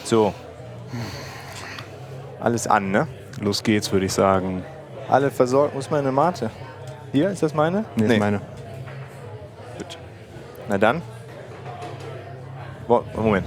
So. Alles an, ne? Los geht's, würde ich sagen. Alle versorgt. Wo ist meine Mate? Hier, ist das meine? Nee, ist meine. Gut. Na dann. Moment.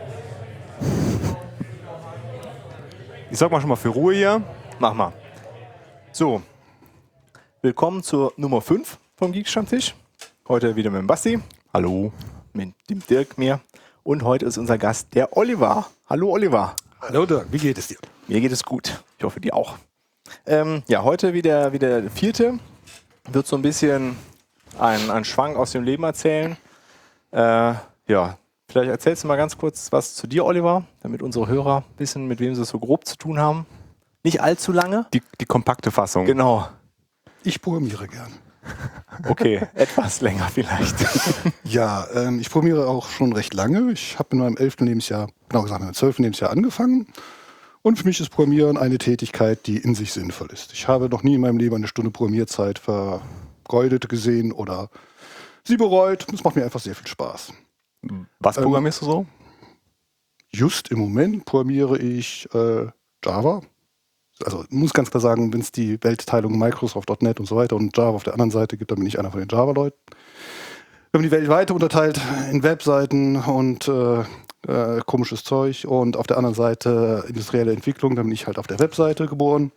Ich sag mal schon mal für Ruhe hier. Mach mal. So. Willkommen zur Nummer 5 vom Geek-Stammtisch. Heute wieder mit dem Basti. Hallo. Mit dem Dirk mir. Und heute ist unser Gast der Oliver. Hallo Oliver. Hallo Dirk, wie geht es dir? Mir geht es gut. Ich hoffe, dir auch. Ja, heute wieder der vierte. Wird so ein bisschen ein Schwank aus dem Leben erzählen. Ja, vielleicht erzählst du mal ganz kurz was zu dir, Oliver, damit unsere Hörer wissen, mit wem sie es so grob zu tun haben. Nicht allzu lange. Die kompakte Fassung. Genau. Ich programmiere gern. Okay, etwas länger vielleicht. Ja, ich programmiere auch schon recht lange. Ich habe in meinem 11. Lebensjahr, genau gesagt, in meinem 12. Lebensjahr angefangen. Und für mich ist Programmieren eine Tätigkeit, die in sich sinnvoll ist. Ich habe noch nie in meinem Leben eine Stunde Programmierzeit vergeudet gesehen oder sie bereut. Es macht mir einfach sehr viel Spaß. Was programmierst du so? Just im Moment programmiere ich Java. Also ich muss ganz klar sagen, wenn es die Weltteilung Microsoft.net und so weiter und Java auf der anderen Seite gibt, dann bin ich einer von den Java-Leuten. Wenn man die Welt weiter unterteilt in Webseiten und komisches Zeug und auf der anderen Seite industrielle Entwicklung, dann bin ich halt auf der Webseite geboren.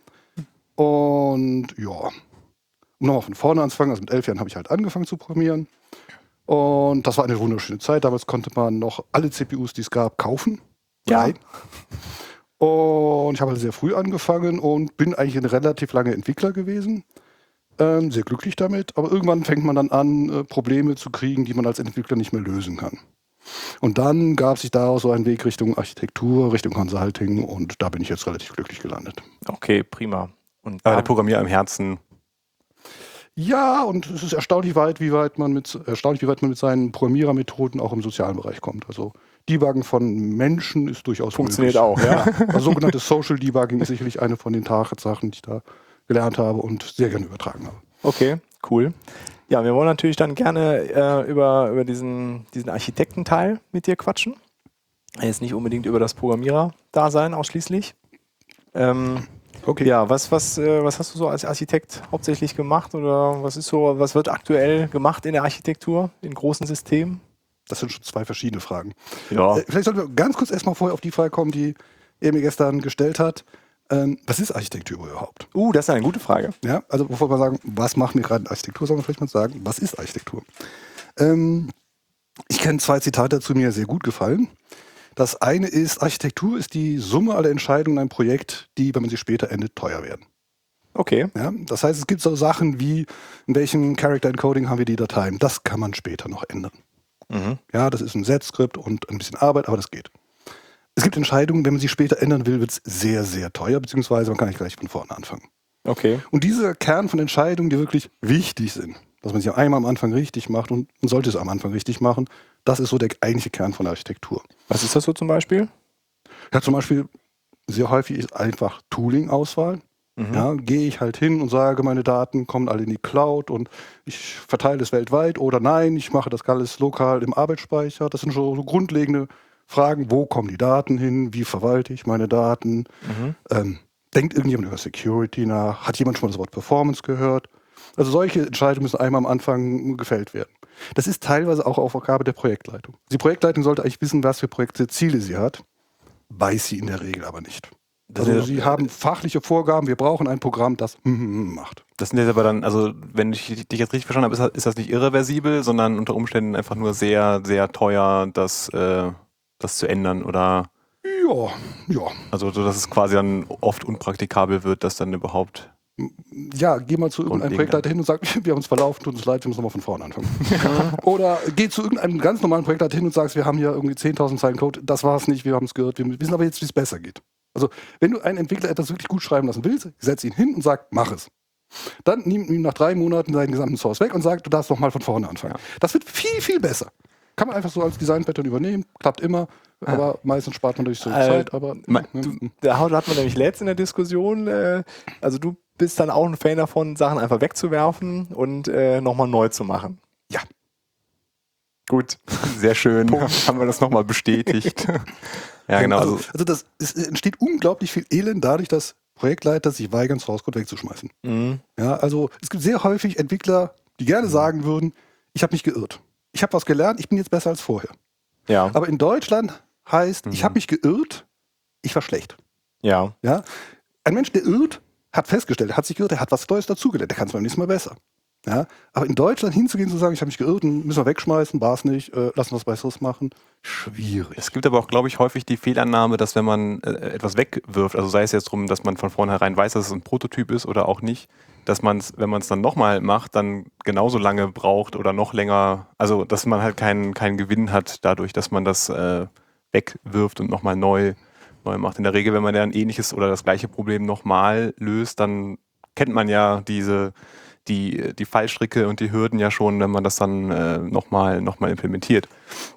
Und ja, um nochmal von vorne anzufangen, also mit 11 Jahren habe ich halt angefangen zu programmieren. Und das war eine wunderschöne Zeit. Damals konnte man noch alle CPUs, die es gab, kaufen. Ja. Und ich habe halt sehr früh angefangen und bin eigentlich ein relativ langer Entwickler gewesen. Sehr glücklich damit. Aber irgendwann fängt man dann an, Probleme zu kriegen, die man als Entwickler nicht mehr lösen kann. Und dann gab sich daraus so ein Weg Richtung Architektur, Richtung Consulting und da bin ich jetzt relativ glücklich gelandet. Okay, prima. Und Der Programmierer im Herzen. Ja, und es ist erstaunlich, wie weit man mit seinen Programmierermethoden auch im sozialen Bereich kommt. Also Debuggen von Menschen ist durchaus funktioniert möglich. auch, ja. Also sogenanntes Social Debugging ist sicherlich eine von den Sachen, die ich da gelernt habe und sehr gerne übertragen habe. Okay, cool. Ja, wir wollen natürlich dann gerne über diesen Architektenteil mit dir quatschen. Jetzt nicht unbedingt über das Programmierer-Dasein ausschließlich. Okay. Ja, was hast du so als Architekt hauptsächlich gemacht oder was wird aktuell gemacht in der Architektur, in großen Systemen? Das sind schon zwei verschiedene Fragen. Ja. Vielleicht sollten wir ganz kurz erstmal vorher auf die Frage kommen, die er mir gestern gestellt hat. Was ist Architektur überhaupt? Das ist eine gute Frage. Ja, also bevor wir sagen, was macht mir gerade Architektur, sollen wir vielleicht mal sagen, was ist Architektur? Ich kenne zwei Zitate dazu, die mir sehr gut gefallen. Das eine ist, Architektur ist die Summe aller Entscheidungen in einem Projekt, die, wenn man sie später endet, teuer werden. Okay. Ja, das heißt, es gibt so Sachen wie, in welchem Character Encoding haben wir die Dateien. Das kann man später noch ändern. Mhm. Ja, das ist ein Set-Skript und ein bisschen Arbeit, aber das geht. Es gibt Entscheidungen, wenn man sie später ändern will, wird es sehr, sehr teuer, beziehungsweise man kann nicht gleich von vorne anfangen. Okay. Und dieser Kern von Entscheidungen, die wirklich wichtig sind, dass man sie einmal am Anfang richtig macht und man sollte es am Anfang richtig machen, das ist so der eigentliche Kern von der Architektur. Was ist das so zum Beispiel? Ja, zum Beispiel sehr häufig ist einfach Tooling-Auswahl. Ja, gehe ich halt hin und sage, meine Daten kommen alle in die Cloud und ich verteile es weltweit oder nein, ich mache das alles lokal im Arbeitsspeicher. Das sind schon so grundlegende Fragen, wo kommen die Daten hin, wie verwalte ich meine Daten, denkt irgendjemand über Security nach, hat jemand schon mal das Wort Performance gehört? Also solche Entscheidungen müssen einmal am Anfang gefällt werden. Das ist teilweise auch Aufgabe der Projektleitung. Die Projektleitung sollte eigentlich wissen, was für Projektziele sie hat, weiß sie in der Regel aber nicht. Also sie haben fachliche Vorgaben, wir brauchen ein Programm, das macht. Das sind jetzt aber dann, also wenn ich dich jetzt richtig verstanden habe, ist das nicht irreversibel, sondern unter Umständen einfach nur sehr, sehr teuer, das zu ändern, oder? Ja. Also so, dass es quasi dann oft unpraktikabel wird, dass dann überhaupt... Ja, geh mal zu irgendeinem Projektleiter hin und sag, wir haben uns verlaufen, tut uns leid, wir müssen nochmal von vorne anfangen. Oder geh zu irgendeinem ganz normalen Projektleiter hin und sagst, wir haben hier irgendwie 10.000 Zeilen Code, das war es nicht, wir haben es gehört, wir wissen aber jetzt, wie es besser geht. Also, wenn du einen Entwickler etwas wirklich gut schreiben lassen willst, setz ihn hin und sag, mach es. Dann nimm ihm nach 3 Monaten seinen gesamten Source weg und sag, du darfst nochmal von vorne anfangen. Ja. Das wird viel, viel besser. Kann man einfach so als Design-Pattern übernehmen, klappt immer, aber meistens spart man durch so Zeit. Aber da hat man nämlich letzt in der Diskussion, also du bist dann auch ein Fan davon, Sachen einfach wegzuwerfen und nochmal neu zu machen. Ja. Gut, sehr schön. Haben wir das nochmal bestätigt. Ja, genau. Also es entsteht unglaublich viel Elend dadurch, dass Projektleiter sich weigern, Source Code wegzuschmeißen. Mhm. Ja, also es gibt sehr häufig Entwickler, die gerne sagen würden, ich habe mich geirrt. Ich habe was gelernt, ich bin jetzt besser als vorher. Ja. Aber in Deutschland heißt, ich habe mich geirrt, ich war schlecht. Ja. Ja? Ein Mensch, der irrt, hat festgestellt, er hat sich geirrt, er hat was Neues dazugelernt, der kann es beim nächsten Mal besser. Ja? Aber in Deutschland hinzugehen, zu sagen, ich habe mich geirrt, müssen wir wegschmeißen, war es nicht, lassen wir was Besseres machen, schwierig. Es gibt aber auch, glaube ich, häufig die Fehlannahme, dass wenn man etwas wegwirft, also sei es jetzt darum, dass man von vornherein weiß, dass es ein Prototyp ist oder auch nicht, dass man es, wenn man es dann nochmal macht, dann genauso lange braucht oder noch länger, also dass man halt keinen Gewinn hat dadurch, dass man das wegwirft und nochmal neu macht. In der Regel, wenn man ja ein ähnliches oder das gleiche Problem nochmal löst, dann kennt man ja die Fallstricke und die Hürden ja schon, wenn man das dann nochmal implementiert.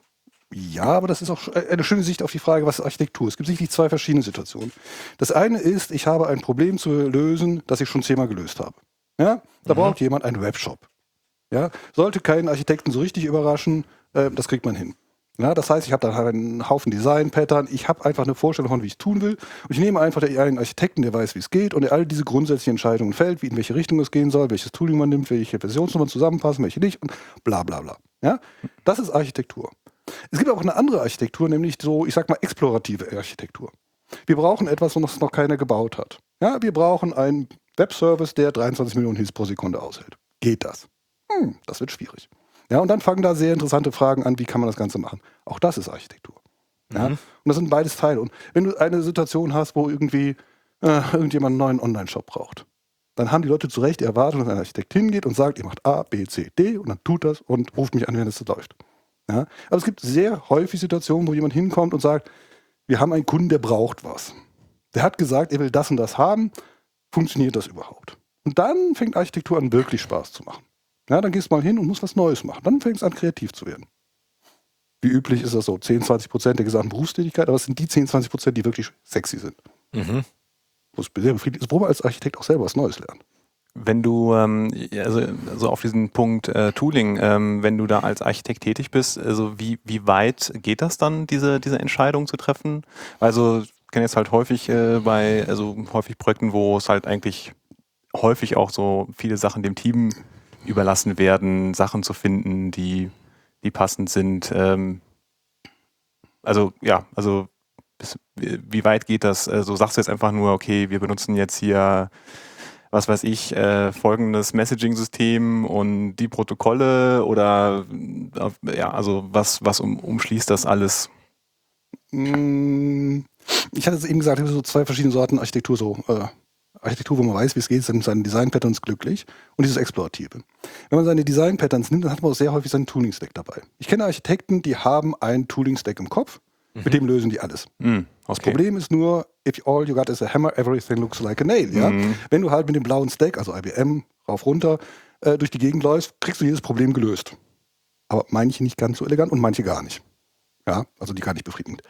Ja, aber das ist auch eine schöne Sicht auf die Frage, was ist Architektur? Es gibt sicherlich zwei verschiedene Situationen. Das eine ist, ich habe ein Problem zu lösen, das ich schon 10-mal gelöst habe. Ja? Da braucht jemand einen Webshop. Ja? Sollte keinen Architekten so richtig überraschen, das kriegt man hin. Ja, das heißt, ich habe da einen Haufen Design-Pattern, ich habe einfach eine Vorstellung von, wie ich es tun will. Und ich nehme einfach einen Architekten, der weiß, wie es geht und der all diese grundsätzlichen Entscheidungen fällt, wie in welche Richtung es gehen soll, welches Tooling man nimmt, welche Versionsnummern zusammenpassen, welche nicht und bla bla bla. Ja? Das ist Architektur. Es gibt auch eine andere Architektur, nämlich so, ich sag mal, explorative Architektur. Wir brauchen etwas, was noch keiner gebaut hat. Ja, wir brauchen einen Webservice, der 23 Millionen Hits pro Sekunde aushält. Geht das? Das wird schwierig. Ja, und dann fangen da sehr interessante Fragen an, wie kann man das Ganze machen? Auch das ist Architektur. Ja? Und das sind beides Teile. Und wenn du eine Situation hast, wo irgendwie irgendjemand einen neuen Online-Shop braucht, dann haben die Leute zu Recht die Erwartung, dass ein Architekt hingeht und sagt, ihr macht A, B, C, D und dann tut das und ruft mich an, wenn es läuft. Ja? Aber es gibt sehr häufig Situationen, wo jemand hinkommt und sagt, wir haben einen Kunden, der braucht was. Der hat gesagt, er will das und das haben. Funktioniert das überhaupt? Und dann fängt Architektur an, wirklich Spaß zu machen. Ja, dann gehst du mal hin und musst was Neues machen. Dann fängst du an, kreativ zu werden. Wie üblich ist das so, 10-20% der gesamten Berufstätigkeit, aber es sind die 10-20%, die wirklich sexy sind. Wo es sehr befriedigend ist, wo man als Architekt auch selber was Neues lernt. Wenn du, also auf diesen Punkt Tooling, wenn du da als Architekt tätig bist, also wie weit geht das dann, diese Entscheidung zu treffen? Also ich kenne jetzt halt häufig häufig Projekten, wo es halt eigentlich häufig auch so viele Sachen dem Team überlassen werden, Sachen zu finden, die passend sind. Wie weit geht das? So sagst du jetzt einfach nur, okay, wir benutzen jetzt hier, was weiß ich, folgendes Messaging-System und die Protokolle oder was umschließt das alles? Ich hatte es eben gesagt, ich habe so zwei verschiedene Sorten Architektur, Architektur, wo man weiß, wie es geht, sind seine Design-Patterns glücklich und dieses Explorative. Wenn man seine Design-Patterns nimmt, dann hat man auch sehr häufig seinen Tooling-Stack dabei. Ich kenne Architekten, die haben einen Tooling-Stack im Kopf, mit dem lösen die alles. Okay. Das Problem ist nur, if all you got is a hammer, everything looks like a nail. Ja? Wenn du halt mit dem blauen Stack, also IBM, rauf, runter, durch die Gegend läufst, kriegst du jedes Problem gelöst. Aber manche nicht ganz so elegant und manche gar nicht. Ja, also die gar nicht befriedigend.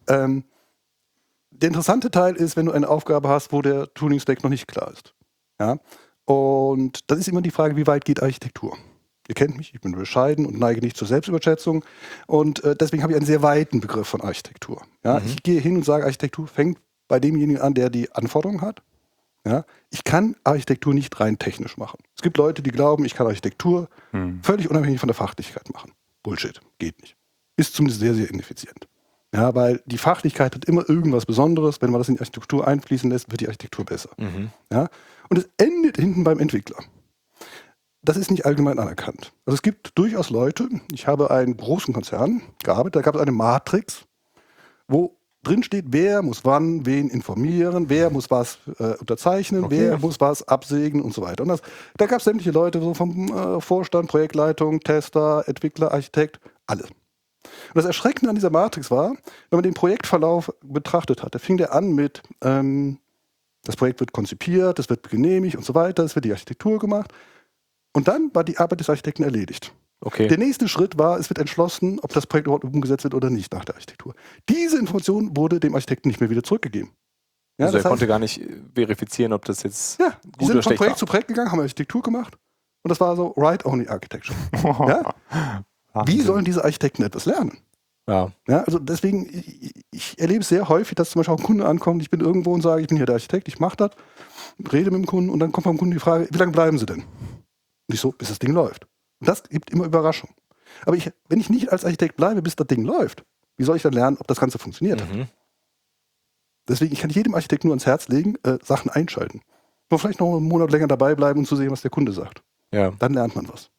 Der interessante Teil ist, wenn du eine Aufgabe hast, wo der Tooling-Stack noch nicht klar ist. Ja? Und das ist immer die Frage, wie weit geht Architektur? Ihr kennt mich, ich bin bescheiden und neige nicht zur Selbstüberschätzung. Und deswegen habe ich einen sehr weiten Begriff von Architektur. Ja? Ich gehe hin und sage, Architektur fängt bei demjenigen an, der die Anforderungen hat. Ja? Ich kann Architektur nicht rein technisch machen. Es gibt Leute, die glauben, ich kann Architektur völlig unabhängig von der Fachlichkeit machen. Bullshit, geht nicht. Ist zumindest sehr, sehr ineffizient. Ja, weil die Fachlichkeit hat immer irgendwas Besonderes. Wenn man das in die Architektur einfließen lässt, wird die Architektur besser. Ja? Und es endet hinten beim Entwickler. Das ist nicht allgemein anerkannt. Also es gibt durchaus Leute, ich habe einen großen Konzern gearbeitet, da gab es eine Matrix, wo drin steht, wer muss wann wen informieren, wer muss was unterzeichnen, wer muss was absegnen und so weiter. Und da gab es sämtliche Leute, so vom Vorstand, Projektleitung, Tester, Entwickler, Architekt, alle. Und das Erschreckende an dieser Matrix war, wenn man den Projektverlauf betrachtet hat, da fing der an mit, das Projekt wird konzipiert, es wird genehmigt und so weiter, es wird die Architektur gemacht und dann war die Arbeit des Architekten erledigt. Okay. Der nächste Schritt war, es wird entschlossen, ob das Projekt überhaupt umgesetzt wird oder nicht nach der Architektur. Diese Information wurde dem Architekten nicht mehr wieder zurückgegeben. Ja, also er konnte gar nicht verifizieren, ob das jetzt die gut sind oder von schlecht Projekt war. zu Projekt gegangen, haben Architektur gemacht und das war so Write-Only Architecture. Ja? Wie sollen diese Architekten etwas lernen? Ja. Ja, also deswegen, ich ich erlebe es sehr häufig, dass zum Beispiel auch ein Kunde ankommt, ich bin irgendwo und sage, ich bin hier der Architekt, ich mache das, rede mit dem Kunden und dann kommt vom Kunden die Frage, wie lange bleiben Sie denn? Und ich so, bis das Ding läuft. Und das gibt immer Überraschung. Aber wenn ich nicht als Architekt bleibe, bis das Ding läuft, wie soll ich dann lernen, ob das Ganze funktioniert? Deswegen, ich kann jedem Architekt nur ans Herz legen, Sachen einschalten. Nur vielleicht noch einen Monat länger dabei bleiben und zu sehen, was der Kunde sagt. Ja. Dann lernt man was.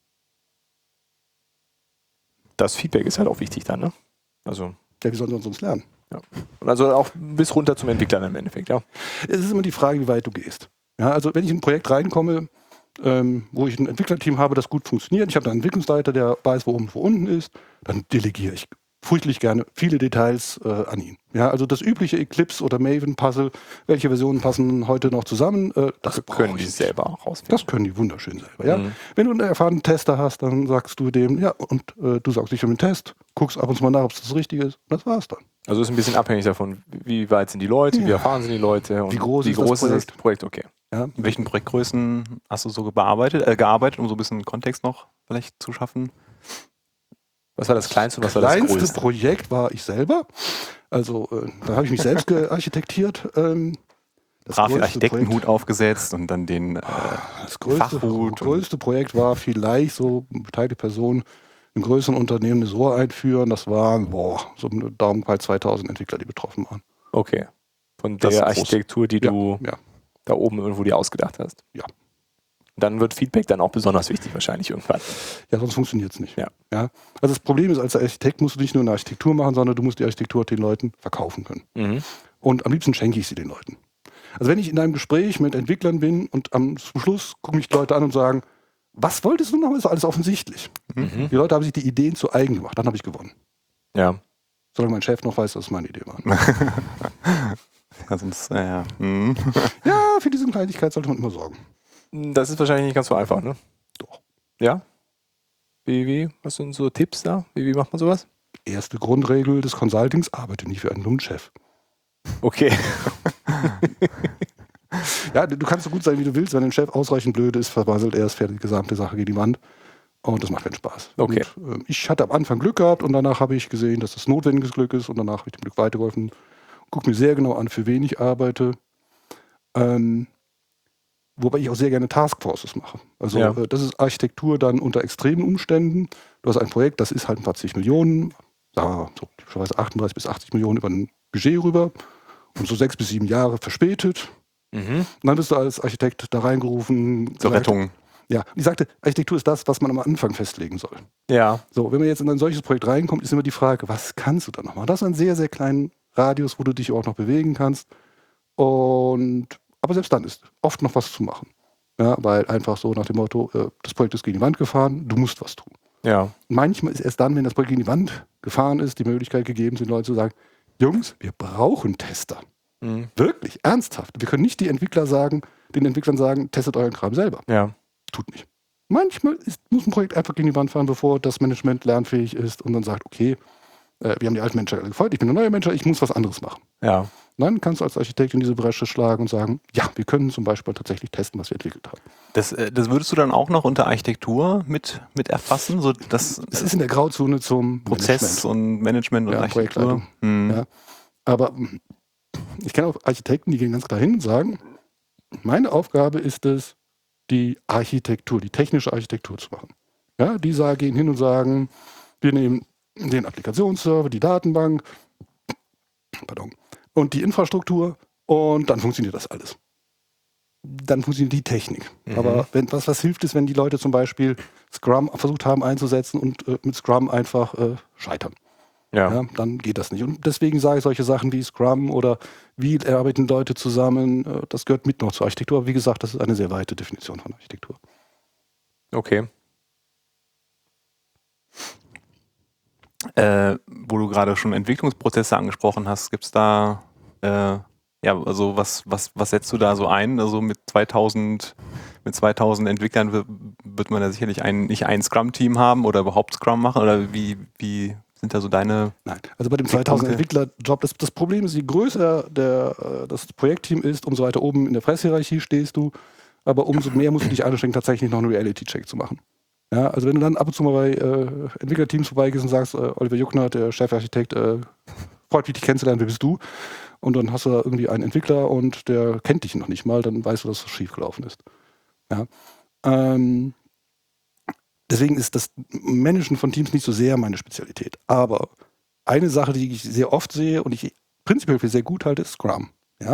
Das Feedback ist halt auch wichtig dann, ne? Also, Ja, wie sollen wir sonst lernen? ja. Und also auch bis runter zum Entwickler im Endeffekt, ja. Es ist immer die Frage, wie weit du gehst. Ja, also wenn ich in ein Projekt reinkomme, wo ich ein Entwicklerteam habe, das gut funktioniert, ich habe da einen Entwicklungsleiter, der weiß, wo oben und wo unten ist, dann delegiere ich furchtlich gerne viele Details an ihn. Ja, also das übliche Eclipse oder Maven-Puzzle, welche Versionen passen heute noch zusammen, das können die selber auch rausfinden. Das können die wunderschön selber. Ja? Wenn du einen erfahrenen Tester hast, dann sagst du dem, ja, und du sagst dich um den Test, guckst ab und zu mal nach, ob es das Richtige ist, und das war's dann. Also ist ein bisschen abhängig davon, wie weit sind die Leute, wie erfahren sind die Leute und wie groß ist das Projekt. Okay. Ja? In welchen Projektgrößen hast du so gearbeitet, um so ein bisschen Kontext noch vielleicht zu schaffen? Was war das Kleinste und was Das war das kleinste Größte? Projekt war ich selber. Also da habe ich mich selbst gearchitektiert. Das Brav den größte Architektenhut Projekt- aufgesetzt und dann den Das größte Projekt war vielleicht so beteiligte Personen im größeren Unternehmen eine SOA einführen. Das waren so um Daumen bei 2000 Entwickler, die betroffen waren. Okay. Von Das ist der groß. Architektur, die du Ja. da oben irgendwo dir ausgedacht hast. Ja. Dann wird Feedback dann auch besonders wichtig wahrscheinlich irgendwann. Ja, sonst funktioniert es nicht. Ja. Ja. Also das Problem ist, als Architekt musst du nicht nur eine Architektur machen, sondern du musst die Architektur den Leuten verkaufen können. Und am liebsten schenke ich sie den Leuten. Also wenn ich in einem Gespräch mit Entwicklern bin und zum Schluss gucken mich die Leute an und sagen, was wolltest du noch? Ist alles offensichtlich. Die Leute haben sich die Ideen zu eigen gemacht. Dann habe ich gewonnen. Ja. Solange mein Chef noch weiß, dass es meine Idee war. ja, sonst, hm. Ja, für diese Kleinigkeit sollte man immer sorgen. Das ist wahrscheinlich nicht ganz so einfach, ne? Doch. Ja? Was sind so Tipps da? Wie macht man sowas? Erste Grundregel des Consultings, arbeite nicht für einen dummen Chef. Okay. Ja, du kannst so gut sein, wie du willst. Wenn ein Chef ausreichend blöd ist, verbaselt er es, fährt die gesamte Sache gegen die Wand. Und das macht keinen Spaß. Okay. Und, ich hatte am Anfang Glück gehabt und danach habe ich gesehen, dass das notwendiges Glück ist und danach habe ich dem Glück weitergeholfen. Guck mir sehr genau an, für wen ich arbeite. Wobei ich auch sehr gerne Taskforces mache. Also das ist Architektur dann unter extremen Umständen. Du hast ein Projekt, das ist halt ein paar zig Millionen, so typischerweise 38 bis 80 Millionen über ein Budget rüber und so 6 bis 7 Jahre verspätet. Und dann bist du als Architekt da reingerufen. Zur Rettung. Ja, ich sagte, Architektur ist das, was man am Anfang festlegen soll. Ja. So, wenn man jetzt in ein solches Projekt reinkommt, ist immer die Frage, was kannst du da noch machen? Das ist ein sehr, sehr kleinen Radius, wo du dich auch noch bewegen kannst. Aber selbst dann ist oft noch was zu machen. Ja, weil einfach so nach dem Motto, das Projekt ist gegen die Wand gefahren, du musst was tun. Ja. Manchmal ist erst dann, wenn das Projekt gegen die Wand gefahren ist, die Möglichkeit gegeben, den Leuten zu sagen, Jungs, wir brauchen Tester. Wirklich, ernsthaft. Wir können nicht den Entwicklern sagen, testet euren Kram selber. Ja. Tut nicht. Manchmal muss ein Projekt einfach gegen die Wand fahren, bevor das Management lernfähig ist und dann sagt, okay, wir haben die alten Menschen alle gefolgt, ich bin ein neuer Mensch, ich muss was anderes machen. Ja. Dann kannst du als Architekt in diese Bresche schlagen und sagen, ja, wir können zum Beispiel tatsächlich testen, was wir entwickelt haben. Das würdest du dann auch noch unter Architektur mit erfassen? So Es ist in der Grauzone zum Prozess und Management und Architektur. Projektleitung. Ja. Aber ich kenne auch Architekten, die gehen ganz klar hin und sagen, meine Aufgabe ist es, die Architektur, die technische Architektur zu machen. Ja, die gehen hin und sagen, wir nehmen den Applikationsserver, die Datenbank, und die Infrastruktur und dann funktioniert das alles. Dann funktioniert die Technik. Aber was hilft es, wenn die Leute zum Beispiel Scrum versucht haben einzusetzen und mit Scrum einfach scheitern? Ja, dann geht das nicht. Und deswegen sage ich solche Sachen wie Scrum oder wie arbeiten Leute zusammen, das gehört mit noch zur Architektur. Aber wie gesagt, das ist eine sehr weite Definition von Architektur. Okay. Wo du gerade schon Entwicklungsprozesse angesprochen hast, gibt es da, also was setzt du da so ein? Also mit 2000 Entwicklern wird man da sicherlich nicht ein Scrum-Team haben oder überhaupt Scrum machen? Oder wie sind da so deine... Nein, also bei dem 2000 Entwickler-Job, das Problem ist, je größer das Projektteam ist, umso weiter oben in der Presshierarchie stehst du, aber umso mehr musst du dich anstrengen, tatsächlich noch einen Reality-Check zu machen. Ja, also wenn du dann ab und zu mal bei Entwicklerteams vorbeigehst und sagst, Oliver Juckner, der Chefarchitekt, freut mich, dich kennenzulernen, wer bist du? Und dann hast du da irgendwie einen Entwickler und der kennt dich noch nicht mal, dann weißt du, dass es schiefgelaufen ist. Ja. Deswegen ist das Managen von Teams nicht so sehr meine Spezialität. Aber eine Sache, die ich sehr oft sehe und ich prinzipiell für sehr gut halte, ist Scrum. Ja?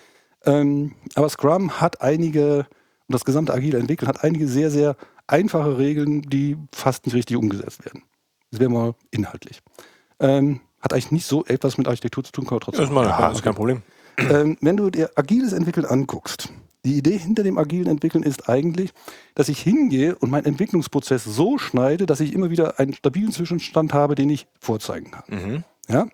Aber Scrum hat einige, und das gesamte agile Entwickeln hat einige sehr, sehr einfache Regeln, die fast nicht richtig umgesetzt werden. Das wäre mal inhaltlich. Hat eigentlich nicht so etwas mit Architektur zu tun, aber trotzdem. Das ist kein Problem. Wenn du dir agiles Entwickeln anguckst, die Idee hinter dem agilen Entwickeln ist eigentlich, dass ich hingehe und meinen Entwicklungsprozess so schneide, dass ich immer wieder einen stabilen Zwischenstand habe, den ich vorzeigen kann. Ja?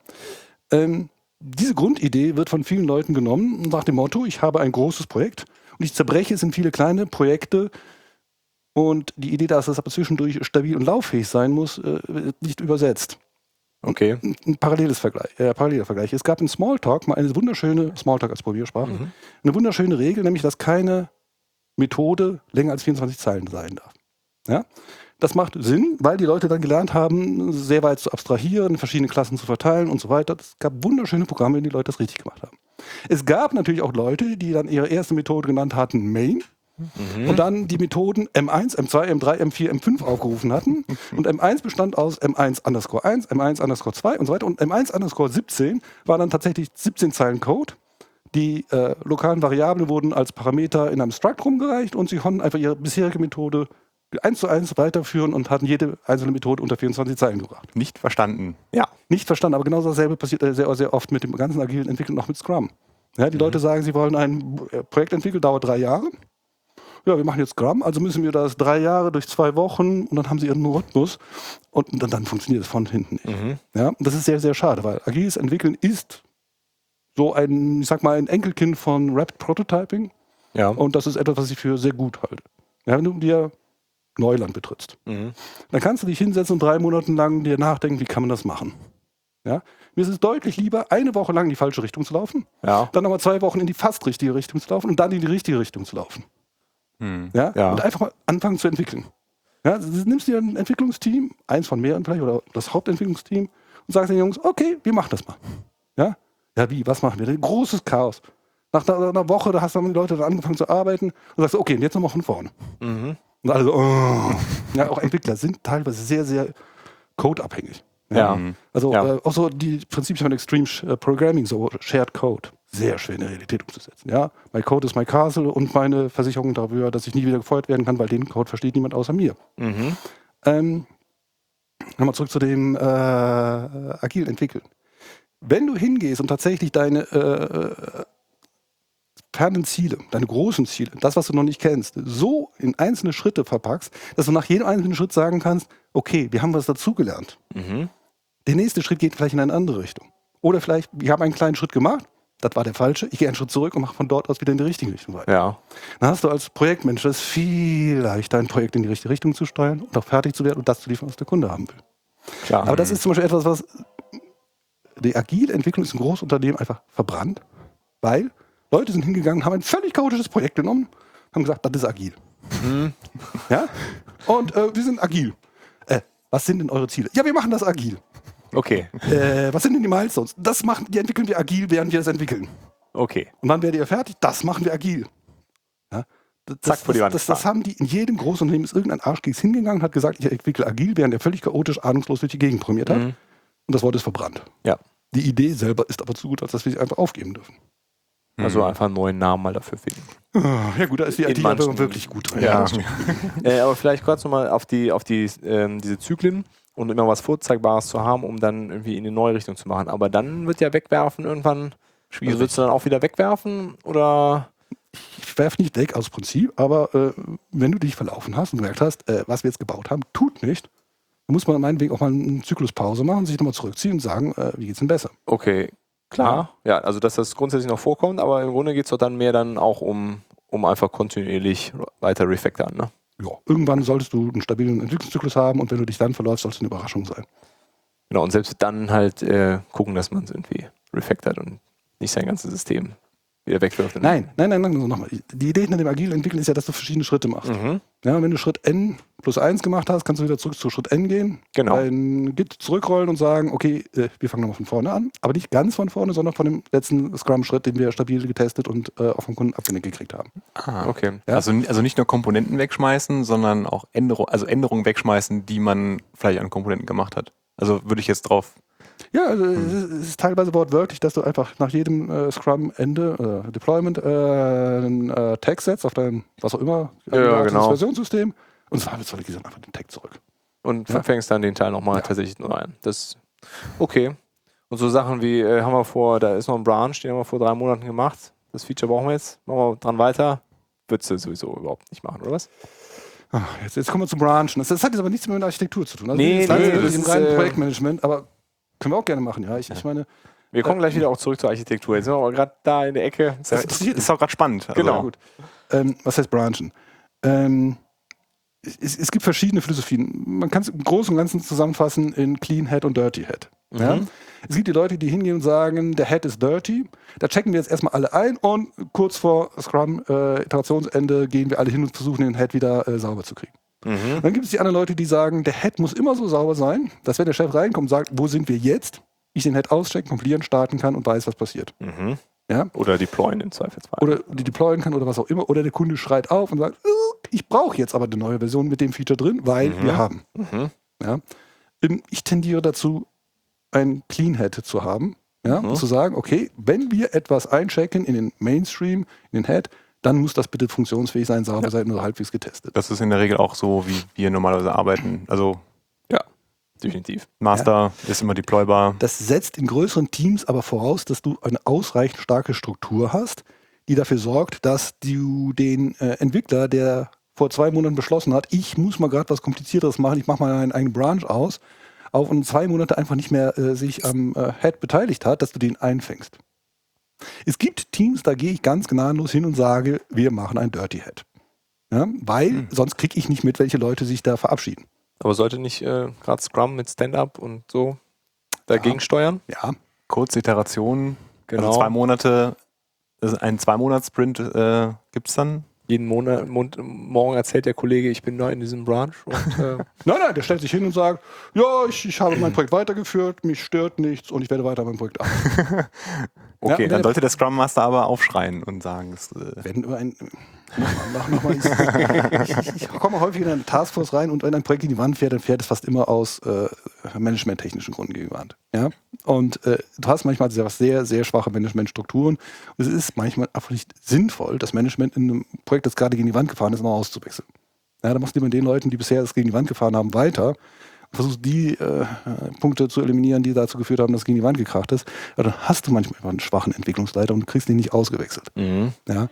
Diese Grundidee wird von vielen Leuten genommen nach dem Motto, ich habe ein großes Projekt und ich zerbreche es in viele kleine Projekte und die Idee, dass es aber zwischendurch stabil und lauffähig sein muss, wird nicht übersetzt. Okay. Ein paralleler Vergleich. Es gab in Smalltalk mal eine wunderschöne, Smalltalk als Probiersprache, eine wunderschöne Regel, nämlich, dass keine Methode länger als 24 Zeilen sein darf. Ja? Das macht Sinn, weil die Leute dann gelernt haben, sehr weit zu abstrahieren, verschiedene Klassen zu verteilen und so weiter. Es gab wunderschöne Programme, die Leute das richtig gemacht haben. Es gab natürlich auch Leute, die dann ihre erste Methode genannt hatten, Main. Und dann die Methoden M1, M2, M3, M4, M5 aufgerufen hatten. Und M1 bestand aus M1 _ 1, M1 _ 2 und so weiter. Und M1 _ 17 war dann tatsächlich 17 Zeilen Code. Die lokalen Variablen wurden als Parameter in einem Struct rumgereicht und sie konnten einfach ihre bisherige Methode 1:1 weiterführen und hatten jede einzelne Methode unter 24 Zeilen gebracht. Nicht verstanden. Ja. Nicht verstanden, aber genau dasselbe passiert sehr, sehr oft mit dem ganzen agilen Entwickeln, auch mit Scrum. Ja, die Leute sagen, sie wollen ein Projekt entwickeln, dauert 3 Jahre. Ja, wir machen jetzt Scrum, also müssen wir das 3 Jahre durch 2 Wochen und dann haben sie ihren Rhythmus und dann funktioniert es von hinten nicht. Ja, und das ist sehr, sehr schade, weil agiles Entwickeln ist so ein, ich sag mal, ein Enkelkind von Rapid Prototyping. Ja. Und das ist etwas, was ich für sehr gut halte. Ja, wenn du dir Neuland betrittst, dann kannst du dich hinsetzen und 3 Monate lang dir nachdenken, wie kann man das machen. Ja? Mir ist es deutlich lieber, 1 Woche lang in die falsche Richtung zu laufen, dann nochmal 2 Wochen in die fast richtige Richtung zu laufen und dann in die richtige Richtung zu laufen. Ja? Und einfach mal anfangen zu entwickeln. Ja? Du nimmst dir ein Entwicklungsteam, eins von mehreren vielleicht, oder das Hauptentwicklungsteam und sagst den Jungs, okay, wir machen das mal. Ja, ja wie, was machen wir? Ein großes Chaos. Nach einer Woche, da haben die Leute dann angefangen zu arbeiten und sagst, okay, und jetzt nochmal von vorne. Und alle so, oh. Ja, auch Entwickler sind teilweise sehr, sehr codeabhängig. Ja. Also auch so die Prinzipien von Extreme Programming, so Shared Code, sehr schwer in der Realität umzusetzen. Ja? My Code is my castle und meine Versicherung darüber, dass ich nie wieder gefeuert werden kann, weil den Code versteht niemand außer mir. Nochmal zurück zu dem agilen Entwickeln. Wenn du hingehst und tatsächlich deine fernen Ziele, deine großen Ziele, das, was du noch nicht kennst, so in einzelne Schritte verpackst, dass du nach jedem einzelnen Schritt sagen kannst, okay, wir haben was dazugelernt. Der nächste Schritt geht vielleicht in eine andere Richtung. Oder vielleicht, wir haben einen kleinen Schritt gemacht, das war der falsche, ich gehe einen Schritt zurück und mache von dort aus wieder in die richtige Richtung weiter. Ja. Dann hast du als Projektmanager es viel leichter, ein Projekt in die richtige Richtung zu steuern und auch fertig zu werden und das zu liefern, was der Kunde haben will. Klar. Aber das ist zum Beispiel etwas, was die agile Entwicklung ist in Großunternehmen einfach verbrannt, weil Leute sind hingegangen, haben ein völlig chaotisches Projekt genommen, haben gesagt, das ist agil. Ja? Und wir sind agil. Was sind denn eure Ziele? Ja, wir machen das agil. Okay. Was sind denn die Milestones? Die entwickeln wir agil, während wir das entwickeln. Okay. Und wann werdet ihr fertig? Das machen wir agil. Ja? Zack, vor die Wand. Das haben die in jedem großen Unternehmen, ist irgendein Arschkeks hingegangen, hat gesagt, ich entwickle agil, während er völlig chaotisch, ahnungslos durch die Gegend programmiert hat. Und das Wort ist verbrannt. Ja. Die Idee selber ist aber zu gut, als dass wir sie einfach aufgeben dürfen. Also einfach einen neuen Namen mal dafür finden. Ja gut, da ist die IT aber wirklich gut drin. Ja. Aber vielleicht kurz nochmal auf diese Zyklen und immer was Vorzeigbares zu haben, um dann irgendwie in eine neue Richtung zu machen. Aber dann wird ja wegwerfen irgendwann schwierig. Willst du dann auch wieder wegwerfen? Oder? Ich werfe nicht weg aus Prinzip, aber wenn du dich verlaufen hast und gemerkt hast, was wir jetzt gebaut haben, tut nicht, dann muss man meinetwegen auch mal eine Zykluspause machen, sich nochmal zurückziehen und sagen, wie geht's denn besser? Okay, klar. Ja, also dass das grundsätzlich noch vorkommt, aber im Grunde geht es doch dann mehr dann auch um einfach kontinuierlich weiter refactoren, ne? Ja, irgendwann solltest du einen stabilen Entwicklungszyklus haben und wenn du dich dann verläufst, soll es eine Überraschung sein. Genau, und selbst dann halt gucken, dass man es irgendwie refactort und nicht sein ganzes System wieder wegwirft. Nein, also nochmal. Die Idee hinter dem agilen Entwickeln ist ja, dass du verschiedene Schritte machst. Ja, wenn du Schritt N +1 gemacht hast, kannst du wieder zurück zu Schritt N gehen, Genau. ein Git zurückrollen und sagen, okay, wir fangen nochmal von vorne an. Aber nicht ganz von vorne, sondern von dem letzten Scrum-Schritt, den wir stabil getestet und auch vom Kunden abgenickt gekriegt haben. Okay. Ja. Also nicht nur Komponenten wegschmeißen, sondern auch Änderungen wegschmeißen, die man vielleicht an Komponenten gemacht hat. Also würde ich jetzt drauf. Ja, also es ist teilweise wortwörtlich, dass du einfach nach jedem Scrum-Ende, Deployment, einen Tag setzt auf dein, was auch immer, genau. Versionssystem und zwar wie gesagt einfach den Tag zurück. Und fängst dann den Teil nochmal tatsächlich neu ein. Das okay. Und so Sachen wie, da ist noch ein Branch, den haben wir vor 3 Monaten gemacht. Das Feature brauchen wir jetzt. Machen wir dran weiter. Würdest du sowieso überhaupt nicht machen, oder was? Ach, jetzt kommen wir zu Branchen. Das hat jetzt aber nichts mehr mit Architektur zu tun. Also Nee, das das ist im ist, reinen Projektmanagement, aber können wir auch gerne machen, ja. Ich meine, Wir kommen gleich wieder auch zurück zur Architektur. Jetzt sind wir aber gerade da in der Ecke. Das ist auch gerade spannend. Also, Genau. gut. Was heißt Branchen? Es gibt verschiedene Philosophien. Man kann es im Großen und Ganzen zusammenfassen in Clean Head und Dirty Head. Ja? Es gibt die Leute, die hingehen und sagen, der Head ist dirty. Da checken wir jetzt erstmal alle ein und kurz vor Scrum Iterationsende gehen wir alle hin und versuchen den Head wieder sauber zu kriegen. Dann gibt es die anderen Leute, die sagen, der Head muss immer so sauber sein, dass wenn der Chef reinkommt und sagt, wo sind wir jetzt, ich den Head auschecken, kompilieren, starten kann und weiß, was passiert. Ja? Oder deployen im Zweifelsfall. Oder die deployen kann oder was auch immer. Oder der Kunde schreit auf und sagt, ich brauche jetzt aber eine neue Version mit dem Feature drin, weil wir haben. Ja? Ich tendiere dazu, ein Clean Head zu haben. Ja? Und zu sagen, okay, wenn wir etwas einchecken in den Mainstream, in den Head, dann muss das bitte funktionsfähig sein, sauber sein oder halbwegs getestet. Das ist in der Regel auch so, wie wir normalerweise arbeiten. Also Ja, definitiv. Master ist immer deploybar. Das setzt in größeren Teams aber voraus, dass du eine ausreichend starke Struktur hast, die dafür sorgt, dass du den Entwickler, der vor 2 Monaten beschlossen hat, ich muss mal gerade was Komplizierteres machen, ich mache mal einen eigenen Branch aus, auf und 2 Monate einfach nicht mehr sich am Head beteiligt hat, dass du den einfängst. Es gibt Teams, da gehe ich ganz gnadenlos hin und sage, wir machen ein Dirty Head. Ja, weil sonst kriege ich nicht mit, welche Leute sich da verabschieden. Aber sollte nicht gerade Scrum mit Stand-Up und so dagegen steuern? Ja, Kurze Iterationen, Genau. also 2 Monate, also einen 2-Monats-Sprint gibt es dann. Jeden Morgen erzählt der Kollege, ich bin neu in diesem Branch. Und, nein, der stellt sich hin und sagt, ja, ich habe mein Projekt weitergeführt, mich stört nichts und ich werde weiter mein Projekt arbeiten. okay, Ja, Dann sollte der Scrum Master aber aufschreien und sagen, Wenn du ich komme häufig in eine Taskforce rein und wenn ein Projekt in die Wand fährt, dann fährt es fast immer aus managementtechnischen Gründen gegen die Wand. Ja? Und du hast manchmal sehr, sehr schwache Managementstrukturen. Und es ist manchmal einfach nicht sinnvoll, das Management in einem Projekt, das gerade gegen die Wand gefahren ist, noch auszuwechseln. Ja, da machst du mit den Leuten, die bisher das gegen die Wand gefahren haben, weiter. Versuchst die Punkte zu eliminieren, die dazu geführt haben, dass es gegen die Wand gekracht ist. Aber dann hast du manchmal einfach einen schwachen Entwicklungsleiter und du kriegst den nicht ausgewechselt. Ja,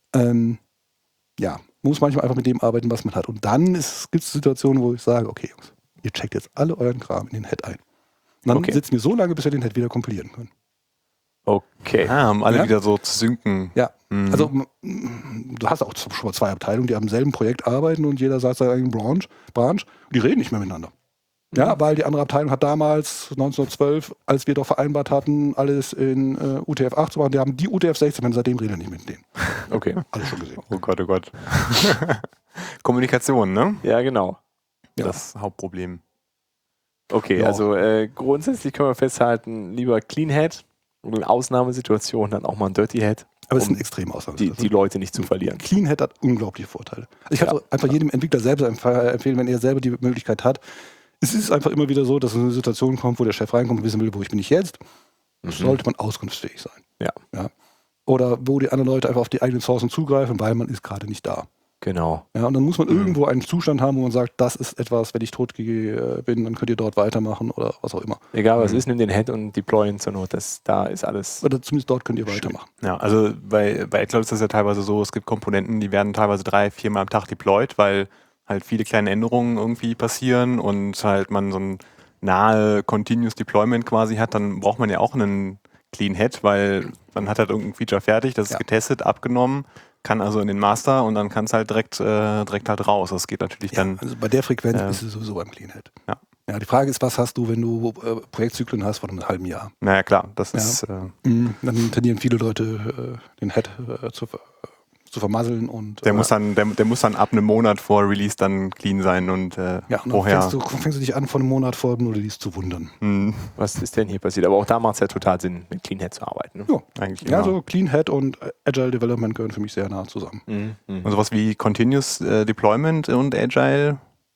muss manchmal einfach mit dem arbeiten, was man hat. Und dann gibt es Situationen, wo ich sage, okay, Jungs, ihr checkt jetzt alle euren Kram in den Head ein. Und dann sitzen wir so lange, bis wir den Head wieder kompilieren können. okay. um alle Ja? wieder so zu synken. Ja, also du hast auch schon mal 2 Abteilungen, die am selben Projekt arbeiten und jeder sagt seinen eigenen Branch und die reden nicht mehr miteinander. Ja, weil die andere Abteilung hat damals, 1912, als wir doch vereinbart hatten, alles in UTF-8 zu machen, die haben die UTF-16, und seitdem reden wir nicht mit denen. Okay. Alles schon gesehen. Oh Gott, oh Gott. Kommunikation, ne? Ja, genau. Ja. Das Hauptproblem. Okay, Ja. also grundsätzlich können wir festhalten, lieber Clean Head und in Ausnahmesituationen dann auch mal ein Dirty Head, Aber es ist ein extrem Ausnahme. die Leute nicht zu verlieren. Clean Head hat unglaubliche Vorteile. Also ich kann auch einfach jedem Entwickler selbst empfehlen, wenn er selber die Möglichkeit hat. Es ist einfach immer wieder so, dass eine Situation kommt, wo der Chef reinkommt und wissen will, wo bin ich jetzt. Sollte man auskunftsfähig sein. Ja. Oder wo die anderen Leute einfach auf die eigenen Sourcen zugreifen, weil man ist gerade nicht da. Genau. Ja, und dann muss man irgendwo einen Zustand haben, wo man sagt, das ist etwas, wenn ich tot bin, dann könnt ihr dort weitermachen oder was auch immer. Egal was ist, nimm den Head und deployen zur Not. Da ist alles. Oder zumindest dort könnt ihr weitermachen. Ja, also bei AdCloud ist das ja teilweise so, es gibt Komponenten, die werden teilweise 3-4 Mal am Tag deployed, weil halt viele kleine Änderungen irgendwie passieren und halt man so ein nahe Continuous Deployment quasi hat, dann braucht man ja auch einen Clean Head, weil man hat halt irgendein Feature fertig, das ist getestet, abgenommen, kann also in den Master und dann kann es halt direkt halt raus. Das geht natürlich dann. Also bei der Frequenz bist du sowieso beim Clean Head. Ja. Ja, die Frage ist, was hast du, wenn du Projektzyklen hast von einem halben Jahr? Naja, klar, das ist. Dann tendieren viele Leute den Head zu vermasseln. Und Der muss dann ab einem Monat vor Release dann clean sein und und dann vorher. fängst du dich an, von einem Monat vor dem Release zu wundern. Was ist denn hier passiert? Aber auch da macht es ja total Sinn, mit Clean Head zu arbeiten. Ne? Ja, Eigentlich ja, immer. so Clean Head und Agile Development gehören für mich sehr nah zusammen. Und sowas wie Continuous Deployment und Agile.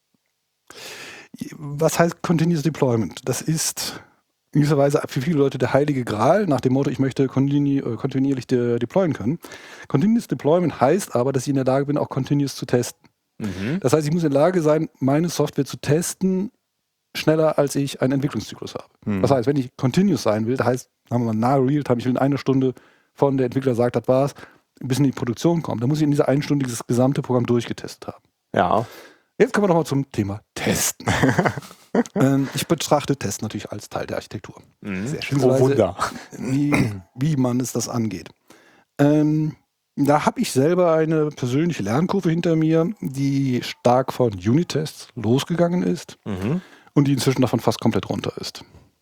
Was heißt Continuous Deployment? Das ist in gewisser Weise für viele Leute der heilige Gral, nach dem Motto, ich möchte kontinuierlich deployen können. Continuous Deployment heißt aber, dass ich in der Lage bin, auch continuous zu testen. Das heißt, ich muss in der Lage sein, meine Software zu testen, schneller als ich einen Entwicklungszyklus habe. Das heißt, wenn ich continuous sein will, das heißt, haben wir mal nahe Realtime, ich will in einer Stunde von der Entwickler sagt, das war's, bis in die Produktion kommen, dann muss ich in dieser einen Stunde das gesamte Programm durchgetestet haben. Ja. Jetzt kommen wir nochmal zum Thema Testen. Ich betrachte Testen natürlich als Teil der Architektur. Sehr schön. Oh Wunder. Wie man das angeht. Da habe ich selber eine persönliche Lernkurve hinter mir, die stark von Unit-Tests losgegangen ist und die inzwischen davon fast komplett runter ist.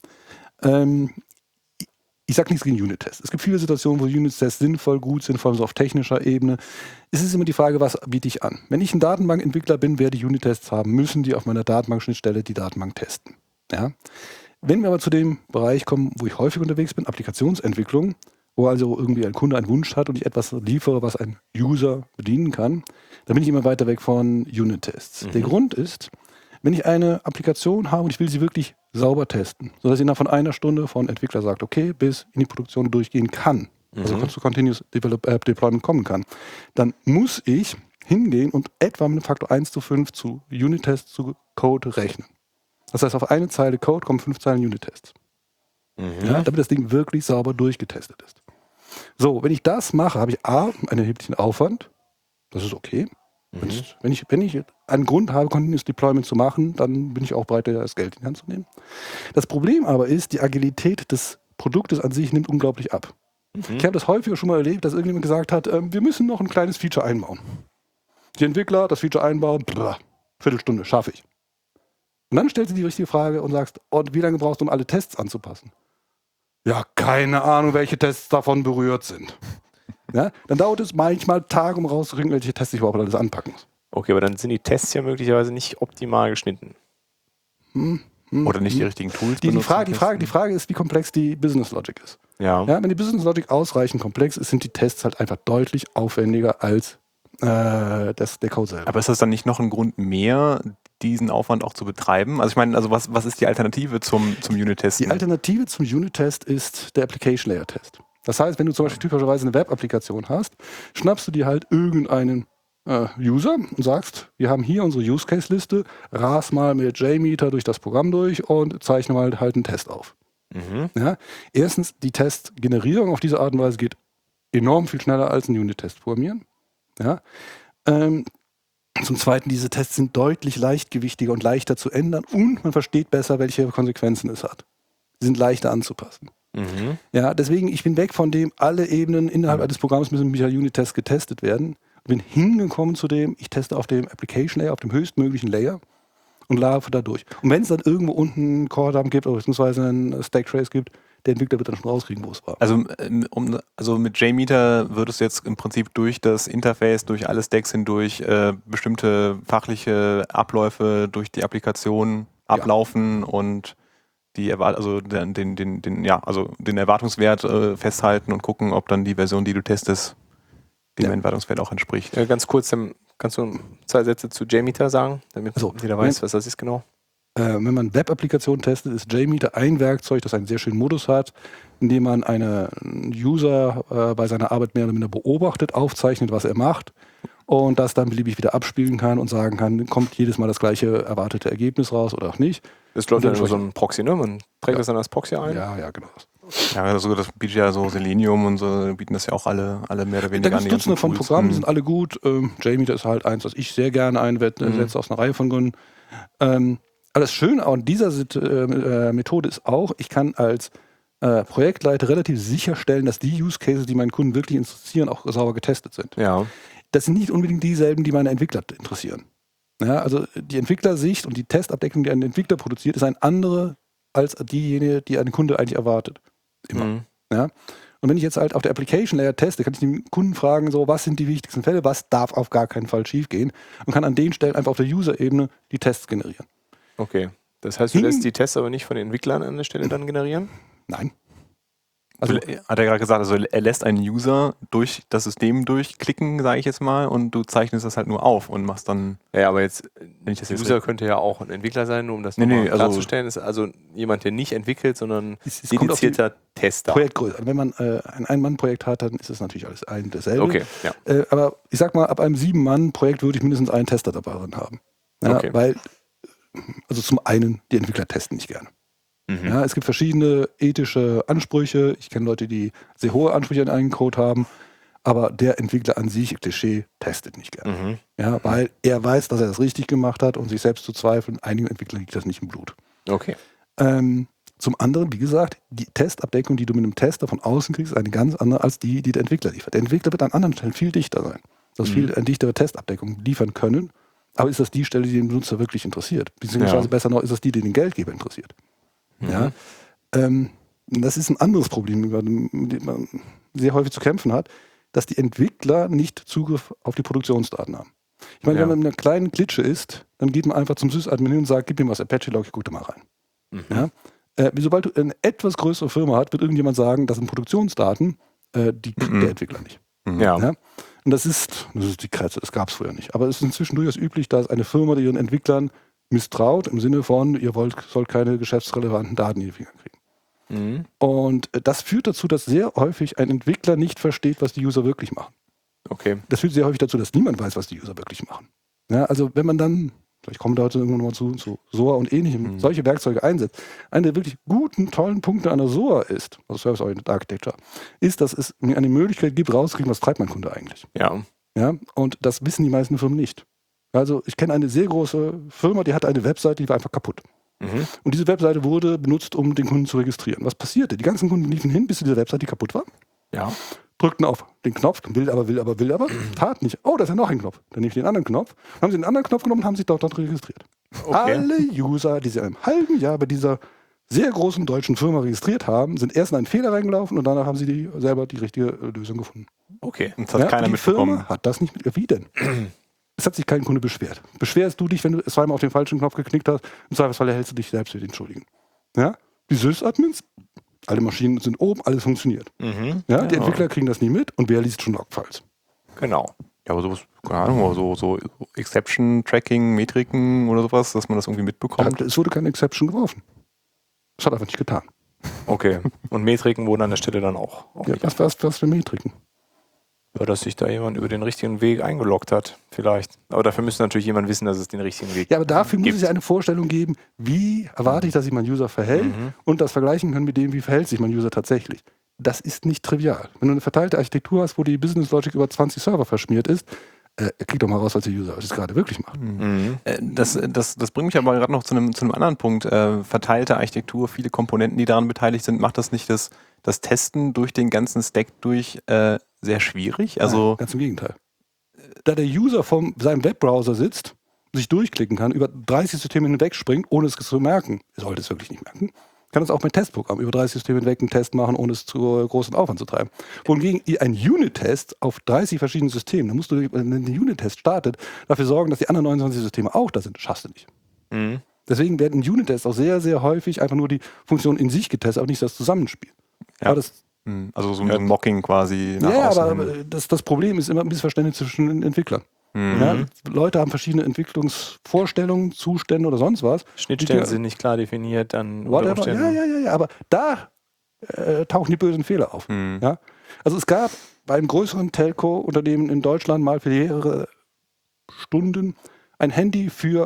Ich sage nichts gegen Unit-Tests. Es gibt viele Situationen, wo Unit-Tests sinnvoll, gut sind, vor allem so auf technischer Ebene. Es ist immer die Frage, was biete ich an? Wenn ich ein Datenbankentwickler bin, werde ich Unit-Tests haben, müssen die auf meiner Datenbankschnittstelle die Datenbank testen. Ja? Wenn wir aber zu dem Bereich kommen, wo ich häufig unterwegs bin, Applikationsentwicklung, wo also irgendwie ein Kunde einen Wunsch hat und ich etwas liefere, was ein User bedienen kann, dann bin ich immer weiter weg von Unit-Tests. Der Grund ist, wenn ich eine Applikation habe und ich will sie wirklich sauber testen, sodass sie nach von einer Stunde von Entwickler sagt, okay, bis in die Produktion durchgehen kann, also zu Continuous Deployment kommen kann, dann muss ich hingehen und etwa mit einem Faktor 1:5 zu Unit-Tests zu Code rechnen. Das heißt, auf eine Zeile Code kommen 5 Zeilen Unit-Tests. Ja, damit das Ding wirklich sauber durchgetestet ist. So, wenn ich das mache, habe ich A, einen erheblichen Aufwand. Das ist okay. Wenn ich einen Grund habe, Continuous Deployment zu machen, dann bin ich auch bereit, das Geld in die Hand zu nehmen. Das Problem aber ist, die Agilität des Produktes an sich nimmt unglaublich ab. Ich habe das häufiger schon mal erlebt, dass irgendjemand gesagt hat, wir müssen noch ein kleines Feature einbauen. Die Entwickler das Feature einbauen, Viertelstunde, schaffe ich. Und dann stellst du die richtige Frage und sagst, wie lange brauchst du, um alle Tests anzupassen? Ja, keine Ahnung, welche Tests davon berührt sind. Ja, dann dauert es manchmal Tage, um rauszukriegen, welche Tests ich überhaupt alles anpacken muss. Okay, aber dann sind die Tests ja möglicherweise nicht optimal geschnitten. Oder nicht die richtigen Tools Die benutzen. Frage ist, wie komplex die Business Logic ist. Ja. Ja, wenn die Business Logic ausreichend komplex ist, sind die Tests halt einfach deutlich aufwendiger als der Code selber. Aber ist das dann nicht noch ein Grund mehr, diesen Aufwand auch zu betreiben? Also ich meine, also was ist die Alternative zum Unit-Testen? Die Alternative zum Unit-Test ist der Application Layer Test. Das heißt, wenn du zum Beispiel typischerweise eine Web-Applikation hast, schnappst du dir halt irgendeinen User und sagst, wir haben hier unsere Use-Case-Liste, ras mal mit JMeter durch das Programm durch und zeichne mal halt einen Test auf. Ja? Erstens, die Testgenerierung auf diese Art und Weise geht enorm viel schneller als ein Unit-Test programmieren. Ja? Zum Zweiten, diese Tests sind deutlich leichtgewichtiger und leichter zu ändern und man versteht besser, welche Konsequenzen es hat. Sie sind leichter anzupassen. Ja, deswegen, ich bin weg von dem, alle Ebenen innerhalb eines Programms müssen mit Unit-Tests getestet werden. Bin hingekommen zu dem, ich teste auf dem Application Layer, auf dem höchstmöglichen Layer und laufe da durch. Und wenn es dann irgendwo unten einen Core-Dump gibt oder beziehungsweise einen Stack-Trace gibt, der Entwickler wird dann schon rauskriegen, wo es war. Also mit JMeter würdest du jetzt im Prinzip durch das Interface, durch alle Stacks hindurch bestimmte fachliche Abläufe durch die Applikation ablaufen und den Erwartungswert festhalten und gucken, ob dann die Version, die du testest, dem Erwartungswert auch entspricht. Ganz kurz, dann kannst du 2 Sätze zu JMeter sagen, damit jeder weiß, was das ist genau. Wenn man Web-Applikationen testet, ist JMeter ein Werkzeug, das einen sehr schönen Modus hat, in dem man einen User bei seiner Arbeit mehr oder minder beobachtet, aufzeichnet, was er macht und das dann beliebig wieder abspielen kann und sagen kann, kommt jedes Mal das gleiche erwartete Ergebnis raus oder auch nicht. Das läuft dann über so ein Proxy, ne? Man trägt das dann als Proxy ein. Ja, genau. Ja, also das bietet ja so Selenium und so, bieten das ja auch alle mehr oder weniger an. Da an. gibt es Dutzende von Programmen, die sind alle gut. JMeter ist halt eins, was ich sehr gerne einsetze aus einer Reihe von Gründen. Aber das Schöne an dieser Methode ist auch, ich kann als Projektleiter relativ sicherstellen, dass die Use Cases, die meinen Kunden wirklich interessieren, auch sauber getestet sind. Ja. Das sind nicht unbedingt dieselben, die meine Entwickler interessieren. Ja, also die Entwicklersicht und die Testabdeckung, die ein Entwickler produziert, ist eine andere als diejenige, die ein Kunde eigentlich erwartet. Immer. Ja? Und wenn ich jetzt halt auf der Application Layer teste, kann ich den Kunden fragen, so, was sind die wichtigsten Fälle, was darf auf gar keinen Fall schiefgehen und kann an den Stellen einfach auf der User-Ebene die Tests generieren. Okay. Das heißt, du lässt die Tests aber nicht von den Entwicklern an der Stelle dann generieren? Nein. Also, hat er gerade gesagt, also er lässt einen User durch das System durchklicken, sage ich jetzt mal, und du zeichnest das halt nur auf und machst dann... Ja, aber jetzt, Wenn ich das der jetzt User könnte ja auch ein Entwickler sein, nur um das Nee, nochmal also- klarzustellen. Ist also jemand, der nicht entwickelt, sondern es kommt auf die dedizierter Tester. Projektgröße. Wenn man ein Ein-Mann-Projekt hat, dann ist es natürlich alles ein dasselbe. Okay, ja. Aber ich sag mal, ab einem 7-Mann-Projekt würde ich mindestens einen Tester dabei haben. Ja, Okay. Weil, also zum einen, die Entwickler testen nicht gerne. Mhm. Ja, es gibt verschiedene ethische Ansprüche. Ich kenne Leute, die sehr hohe Ansprüche an einen Code haben. Aber der Entwickler an sich, Klischee, testet nicht gerne. Mhm. Ja, weil er weiß, dass er das richtig gemacht hat und sich selbst zu zweifeln. Einigen Entwicklern liegt das nicht im Blut. Okay. Zum anderen, wie gesagt, die Testabdeckung, die du mit einem Tester von außen kriegst, ist eine ganz andere als die der Entwickler liefert. Der Entwickler wird an anderen Stellen viel dichter sein. Das viel eine dichtere Testabdeckung liefern können. Aber ist das die Stelle, die den Benutzer wirklich interessiert? Beziehungsweise besser noch, ist das die den Geldgeber interessiert? Ja? Das ist ein anderes Problem, mit dem man sehr häufig zu kämpfen hat, dass die Entwickler nicht Zugriff auf die Produktionsdaten haben. Ich meine, Ja. wenn man in einer kleinen Klitsche ist, dann geht man einfach zum Sysadmin hin und sagt, gib mir was Apache-Log, ich gucke da mal rein. Ja? Sobald du eine etwas größere Firma hast, wird irgendjemand sagen, das sind Produktionsdaten, die kriegt der Entwickler nicht. Ja. Ja? Und das ist die Kratze, das gab es früher nicht. Aber es ist inzwischen durchaus üblich, dass eine Firma ihren Entwicklern misstraut, im Sinne von, ihr sollt keine geschäftsrelevanten Daten in die Finger kriegen. Mhm. Und das führt dazu, dass sehr häufig ein Entwickler nicht versteht, was die User wirklich machen. Okay. Das führt sehr häufig dazu, dass niemand weiß, was die User wirklich machen. Ja, also wenn man dann, vielleicht kommen wir da heute irgendwann mal zu SOA und ähnlichem, solche Werkzeuge einsetzt, einer der wirklich guten, tollen Punkte an der SOA ist, also Service-Oriented Architecture, ist, dass es mir eine Möglichkeit gibt, rauszukriegen, was treibt mein Kunde eigentlich. Ja. Ja, und das wissen die meisten Firmen nicht. Also ich kenne eine sehr große Firma, die hatte eine Webseite, die war einfach kaputt. Mhm. Und diese Webseite wurde benutzt, um den Kunden zu registrieren. Was passierte? Die ganzen Kunden liefen hin, bis diese Webseite die kaputt war, Ja. drückten auf den Knopf, will aber, tat nicht. Oh, da ist ja noch ein Knopf. Dann nehmen sie den anderen Knopf, haben sie den anderen Knopf genommen und haben sich dort registriert. Okay. Alle User, die sich in einem halben Jahr bei dieser sehr großen deutschen Firma registriert haben, sind erst in einen Fehler reingelaufen und danach haben sie selber die richtige Lösung gefunden. Okay. Das hat keiner die mitbekommen. Firma hat das nicht mit. Wie denn? Es hat sich kein Kunde beschwert. Beschwerst du dich, wenn du zweimal auf den falschen Knopf geknickt hast? Im Zweifelsfall erhältst du dich selbst für den Entschuldigen. Ja? Die Sysadmins, alle Maschinen sind oben, alles funktioniert. Mhm. Ja? Die Entwickler kriegen das nie mit und wer liest schon Logfiles? Genau. Ja, aber sowas, keine Ahnung, so Exception-Tracking, Metriken oder sowas, dass man das irgendwie mitbekommt. Es wurde keine Exception geworfen. Das hat einfach nicht getan. Okay. Und Metriken wurden an der Stelle dann auch Ja, nicht was für Metriken? Ja, dass sich da jemand über den richtigen Weg eingeloggt hat, vielleicht. Aber dafür müsste natürlich jemand wissen, dass es den richtigen Weg Ja, aber dafür muss gibt. es ja eine Vorstellung geben, wie erwarte ich, dass sich mein User verhält und das vergleichen können mit dem, wie verhält sich mein User tatsächlich. Das ist nicht trivial. Wenn du eine verteilte Architektur hast, wo die Business Logic über 20 Server verschmiert ist, krieg doch mal raus, was der User das gerade wirklich macht. Mhm. Das bringt mich aber gerade noch zu einem anderen Punkt. Verteilte Architektur, viele Komponenten, die daran beteiligt sind, macht das nicht das Testen durch den ganzen Stack durch sehr schwierig? Also Nein, ganz im Gegenteil. Da der User vor seinem Webbrowser sitzt, sich durchklicken kann, über 30 Systeme hinweg springt, ohne es zu merken, er sollte es wirklich nicht merken, kann es auch mit Testprogrammen über 30 Systeme hinweg einen Test machen, ohne es zu großen Aufwand zu treiben. Wohingegen ein Unit-Test auf 30 verschiedenen Systemen, da musst du, wenn ein Unit-Test startet, dafür sorgen, dass die anderen 29 Systeme auch da sind. Schaffst du nicht. Mhm. Deswegen werden in Unit-Tests auch sehr, sehr häufig einfach nur die Funktion in sich getestet, aber nicht das Zusammenspiel. Ja. Aber das, also so ein Mocking quasi nach ja, außen. aber das Problem ist immer ein Missverständnis zwischen den Entwicklern. Ja, Leute haben verschiedene Entwicklungsvorstellungen, Zustände oder sonst was. Schnittstellen sind nicht klar definiert, dann unter Whatever. Umständen. Ja, aber da tauchen die bösen Fehler auf. Ja? Also es gab bei einem größeren Telco-Unternehmen in Deutschland mal für mehrere Stunden ein Handy für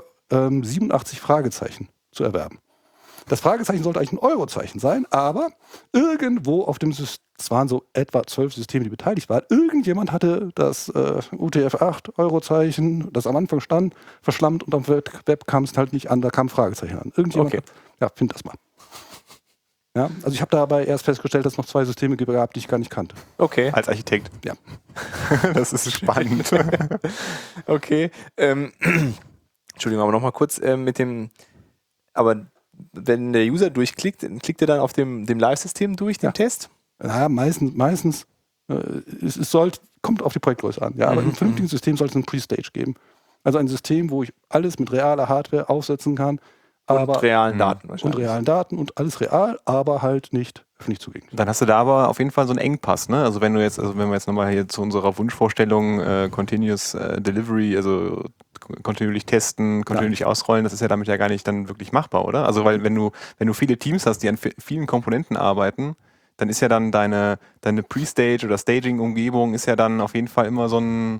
87 Fragezeichen zu erwerben. Das Fragezeichen sollte eigentlich ein Eurozeichen sein, aber irgendwo auf dem System, es waren so etwa 12 Systeme, die beteiligt waren, irgendjemand hatte das UTF-8 Eurozeichen, das am Anfang stand, verschlammt und am Web kam es halt nicht an, da kam ein Fragezeichen an. Irgendjemand Okay. find das mal. Ja, also ich habe dabei erst festgestellt, dass es noch 2 Systeme gab, die ich gar nicht kannte. Okay. Als Architekt. Ja. Das ist spannend. Okay. Entschuldigung, aber nochmal kurz mit dem, aber wenn der User durchklickt, klickt er dann auf dem Live-System durch, den Ja. Test? Naja, meistens kommt auf die Projektgröße an. Ja, aber im vernünftigen System soll es ein Pre-Stage geben. Also ein System, wo ich alles mit realer Hardware aufsetzen kann. Und realen Daten Und realen Daten und alles real, aber halt nicht öffentlich zugänglich. Dann hast du da aber auf jeden Fall so einen Engpass, ne? Also wenn wir jetzt nochmal hier zu unserer Wunschvorstellung Continuous Delivery, also kontinuierlich testen, kontinuierlich ausrollen, das ist ja damit ja gar nicht dann wirklich machbar, oder? Also weil wenn du viele Teams hast, die an vielen Komponenten arbeiten, dann ist ja dann deine Pre-Stage oder Staging-Umgebung ist ja dann auf jeden Fall immer so ein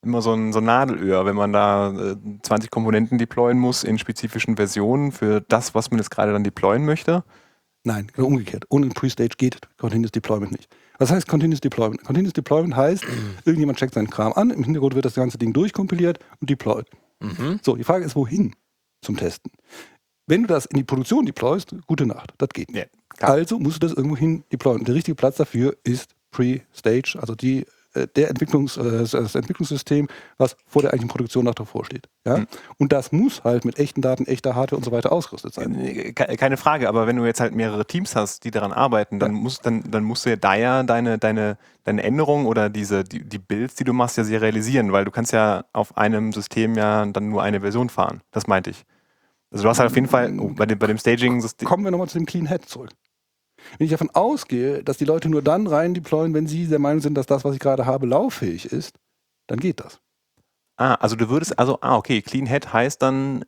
Nadelöhr, wenn man da 20 Komponenten deployen muss in spezifischen Versionen für das, was man jetzt gerade dann deployen möchte. Nein, genau umgekehrt. Ohne Pre-Stage geht Continuous Deployment nicht. Was heißt Continuous Deployment? Continuous Deployment heißt, irgendjemand checkt seinen Kram an, im Hintergrund wird das ganze Ding durchkompiliert und deployed. So, die Frage ist, wohin zum Testen? Wenn du das in die Produktion deployst, gute Nacht, das geht nicht. Ja, Also musst du das irgendwo hin deployen. Und der richtige Platz dafür ist Pre-Stage, also das Entwicklungssystem, was vor der eigentlichen Produktion noch davor steht. Ja? Und das muss halt mit echten Daten, echter Hardware und so weiter ausgerüstet sein. Keine Frage, aber wenn du jetzt halt mehrere Teams hast, die daran arbeiten, dann musst du ja da ja deine Änderungen oder die Builds, die du machst, ja serialisieren, weil du kannst ja auf einem System ja dann nur eine Version fahren. Das meinte ich. Also du hast halt auf jeden Fall bei dem Staging-System... Kommen wir nochmal zu dem Clean Head zurück. Wenn ich davon ausgehe, dass die Leute nur dann rein deployen, wenn sie der Meinung sind, dass das, was ich gerade habe, lauffähig ist, dann geht das. Also du würdest, okay, Clean Head heißt dann,